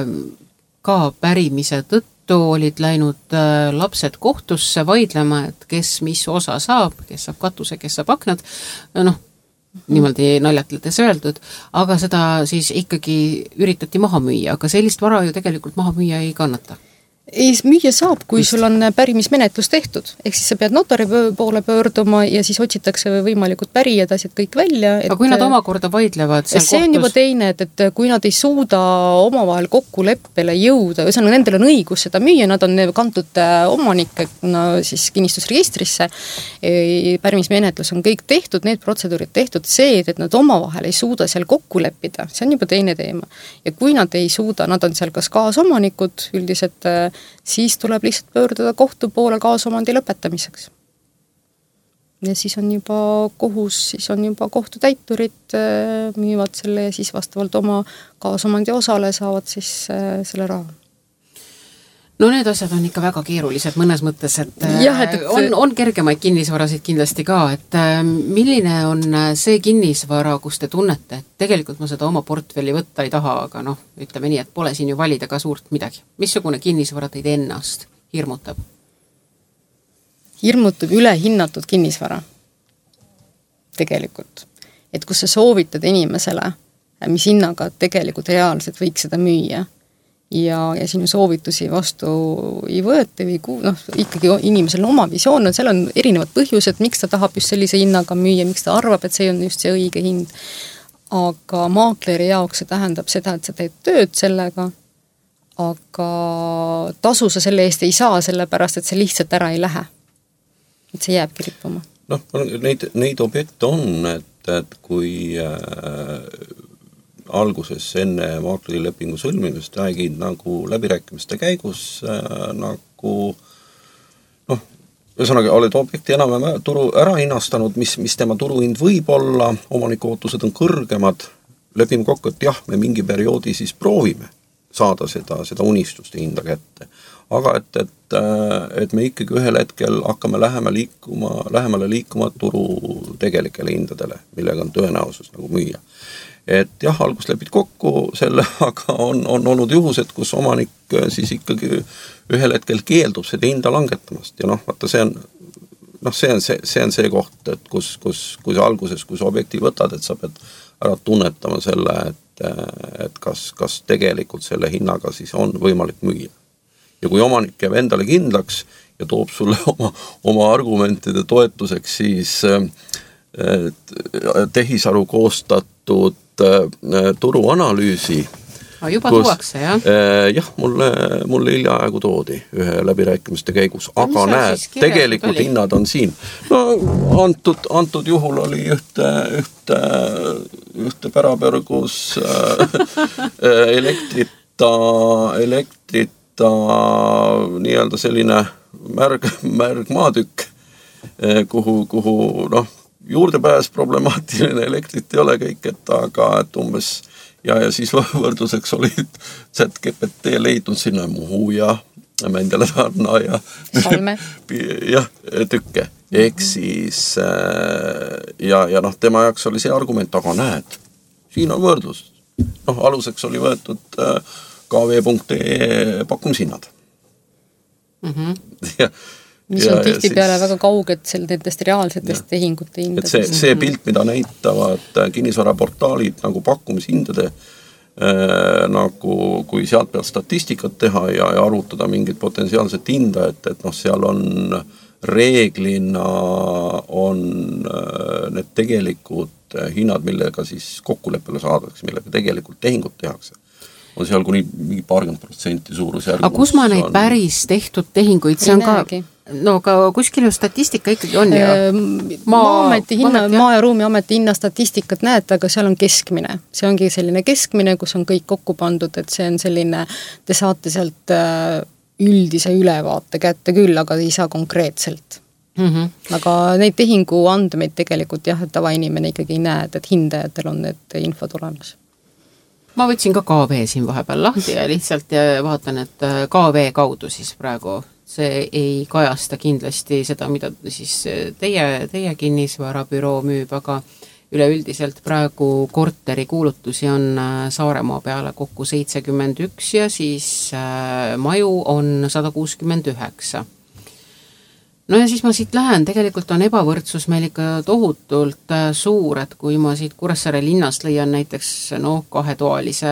ka pärimise tõttu olid läinud lapsed kohtusse vaidlema, et kes mis osa saab, kes saab katuse, kes saab aknad, niimoodi naljatledes öeldud, aga seda siis ikkagi üritati maha müüa, aga sellist vara ju tegelikult maha müüa ei kannata. Ei, müüa saab, kui sul on pärimismenetlus tehtud. Ehk siis sa pead notari poole pöörduma ja siis otsitakse võimalikud pärijad asjad kõik välja. Aga kui nad omakorda vaidlevad seal see on juba teine, et kui nad ei suuda omavahel kokkuleppele jõuda, nendel on õigus seda müüa, nad on kantud omanike siis kinnistusregistrisse, pärimismenetlus on kõik tehtud, need protseduurid tehtud, see, et nad omavahel ei suuda seal kokku leppida, see on juba teine teema. Ja kui nad ei suuda, nad on seal kas kaasomanikud üldiselt, siis tuleb lihtsalt pöörduda kohtu poole kaasomandi lõpetamiseks. ja siis on juba kohus, siis on juba kohtutäiturid müüvad selle ja siis vastavalt oma kaasomandi osale saavad siis selle raha. No need asjad on ikka väga keerulised mõnes mõttes, et on kergemaid kinnisvarasid kindlasti ka, et milline on see kinnisvara, kus te tunnete, et tegelikult ma seda oma portfelli võtta ei taha, aga ütleme nii, et pole siin ju valida ka suurt midagi. Missugune kinnisvara teid ennast hirmutab? Hirmutab ülehinnatud kinnisvara. Tegelikult. Et kus sa soovitad inimesele, mis hinnaga tegelikult reaalselt võiks seda müüa, ja sinu soovitusi vastu ei võeta või ikkagi inimesel on oma visioon, seal on erinevad põhjused, miks ta tahab just sellise hinnaga müüa, miks ta arvab, et see on just see õige hind. Aga maakleri jaoks see tähendab seda, et sa teed tööd sellega, aga tasu sa selle eest ei saa, sellepärast, et see lihtsalt ära ei lähe. Et see jääbki rippuma. Neid objekte on, et kui alguses enne maakleri sõlmimist räägid nagu läbirääkimiste käigus ühesõnaga oled objekti enam turu ära hinnastanud, mis tema turuhind võib olla, omaniku ootused on kõrgemad, lepime kokku, et jah, me mingi perioodi siis proovime saada seda unistuste hinda kätte. Aga et me ikkagi ühel hetkel hakkame lähemale liikuma turu tegelikele hindadele, millega on tõenäosus nagu müüa. Et jah, algus lepid kokku selle, aga on olnud juhused, kus omanik siis ikkagi ühel hetkel keeldub seda hinda langetamast ja vaata see on see koht, et kus alguses, kui sa objekti võtad, et sa pead ära tunnetama selle, et kas tegelikult selle hinnaga siis on võimalik müüa. Ja kui omanik jääb endale kindlaks ja toob sulle oma argumentide toetuseks siis tehisaru koostatud turuanalüüsi. Juba tuuakse, jah? Jah, mulle hiljaaegu toodi ühe läbirääkimiste käigus, aga näed, tegelikult hinnad on siin. Antud juhul oli ühte pärapörgus elektrita nii-öelda selline märg maatükk, kuhu juurdepääs problemaatiline, elektrit ei ole kõik, aga et umbes ja siis võrduseks oli ZGPT leidnud sinna Muhu ja Mändele Tarna ja Salme jah, tükke. Ehk siis ja tema jaoks oli see argument, aga näed, siin on võrdlus. Aluseks oli võetud kv.ee pakkumishinnad. Mis on tihti peale väga kauged nendest reaalsetest tehingute hindadest. See pilt, mida näitavad kinnisvaraportaalid nagu pakkumishindade, nagu kui sealt pealt statistikat teha ja arvutada mingit potentsiaalset hinda, et seal on reeglina on need tegelikud hinnad, millega siis kokkuleppele saadakse, millega tegelikult tehingut tehakse. On seal kuni mingi 40% suurusjärgus. Aga kus ma neid päris tehtud tehinguid, see on ka... aga kuskil ju statistika ikkagi on ju. Maa ja Ruumiameti hinnastatistikat näete, aga seal on keskmine. See ongi selline keskmine, kus on kõik kokku pandud, et see on selline, te saate sealt üldise ülevaate kätte küll, aga ei saa konkreetselt. Aga neid tehingu andmeid tegelikult jah, et tavainimene ikkagi ei näe, et hindajatel on need infod olemas. Ma võtsin ka KV siin vahepeal lahti ja lihtsalt vaatan, et KV kaudu siis praegu see ei kajasta kindlasti seda, mida siis teie kinnisvarabüroo müüb, aga üleüldiselt praegu korteri kuulutusi on Saaremaa peale kokku 71 ja siis maju on 169. No ja siis ma siit lähen, tegelikult on ebavõrdsus meil ikka tohutult suur, et kui ma siit Kuressaare linnast lõian näiteks kahetoalise,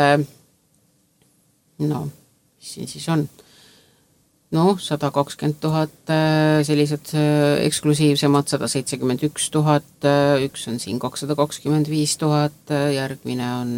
mis siin siis on, 120 000, sellised eksklusiivsemad 171 000, üks on siin 225 000, järgmine on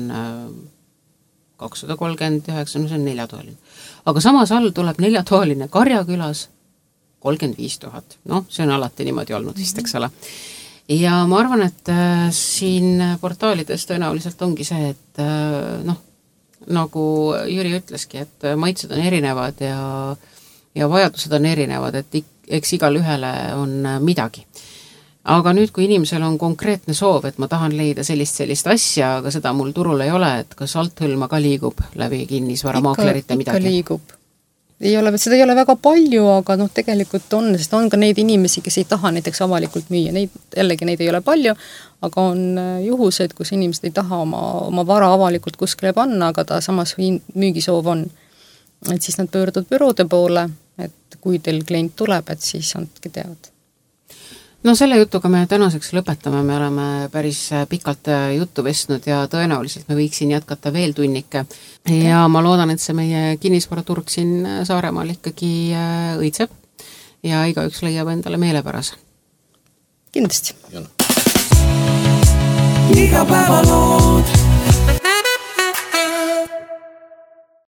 239, see on 4-toaline. Aga samas all tuleb 4-toaline Karjakülas 35 000. See on alati niimoodi olnud vist, eks ole. Ja ma arvan, et siin portaalides tõenäoliselt ongi see, et nagu Jüri ütleski, et maitsed on erinevad ja vajadused on erinevad, et eks igal ühele on midagi. aga nüüd, kui inimesel on konkreetne soov, et ma tahan leida sellist asja, aga seda mul turul ei ole, et kas althõlma ka liigub läbi kinnisvaramaaklerite midagi? Ikka liigub. Seda ei ole väga palju, aga tegelikult on, sest on ka neid inimesi, kes ei taha näiteks avalikult müüa, neid ei ole palju, aga on juhused, kus inimesed ei taha oma vara avalikult kuskile panna, aga ta samas müügisoov on. Et siis nad pöörduvad büroode poole, et kui teil klient tuleb, et siis andke teada. No selle jutuga me tänaseks lõpetame, me oleme päris pikalt juttu vestnud ja tõenäoliselt me võiksin jätkata veel tunnike. Ja ma loodan, et see meie kinnisvaraturg siin Saaremaal ikkagi õitseb ja igaüks leiab endale meelepärase. Kindlasti. Igapäevalood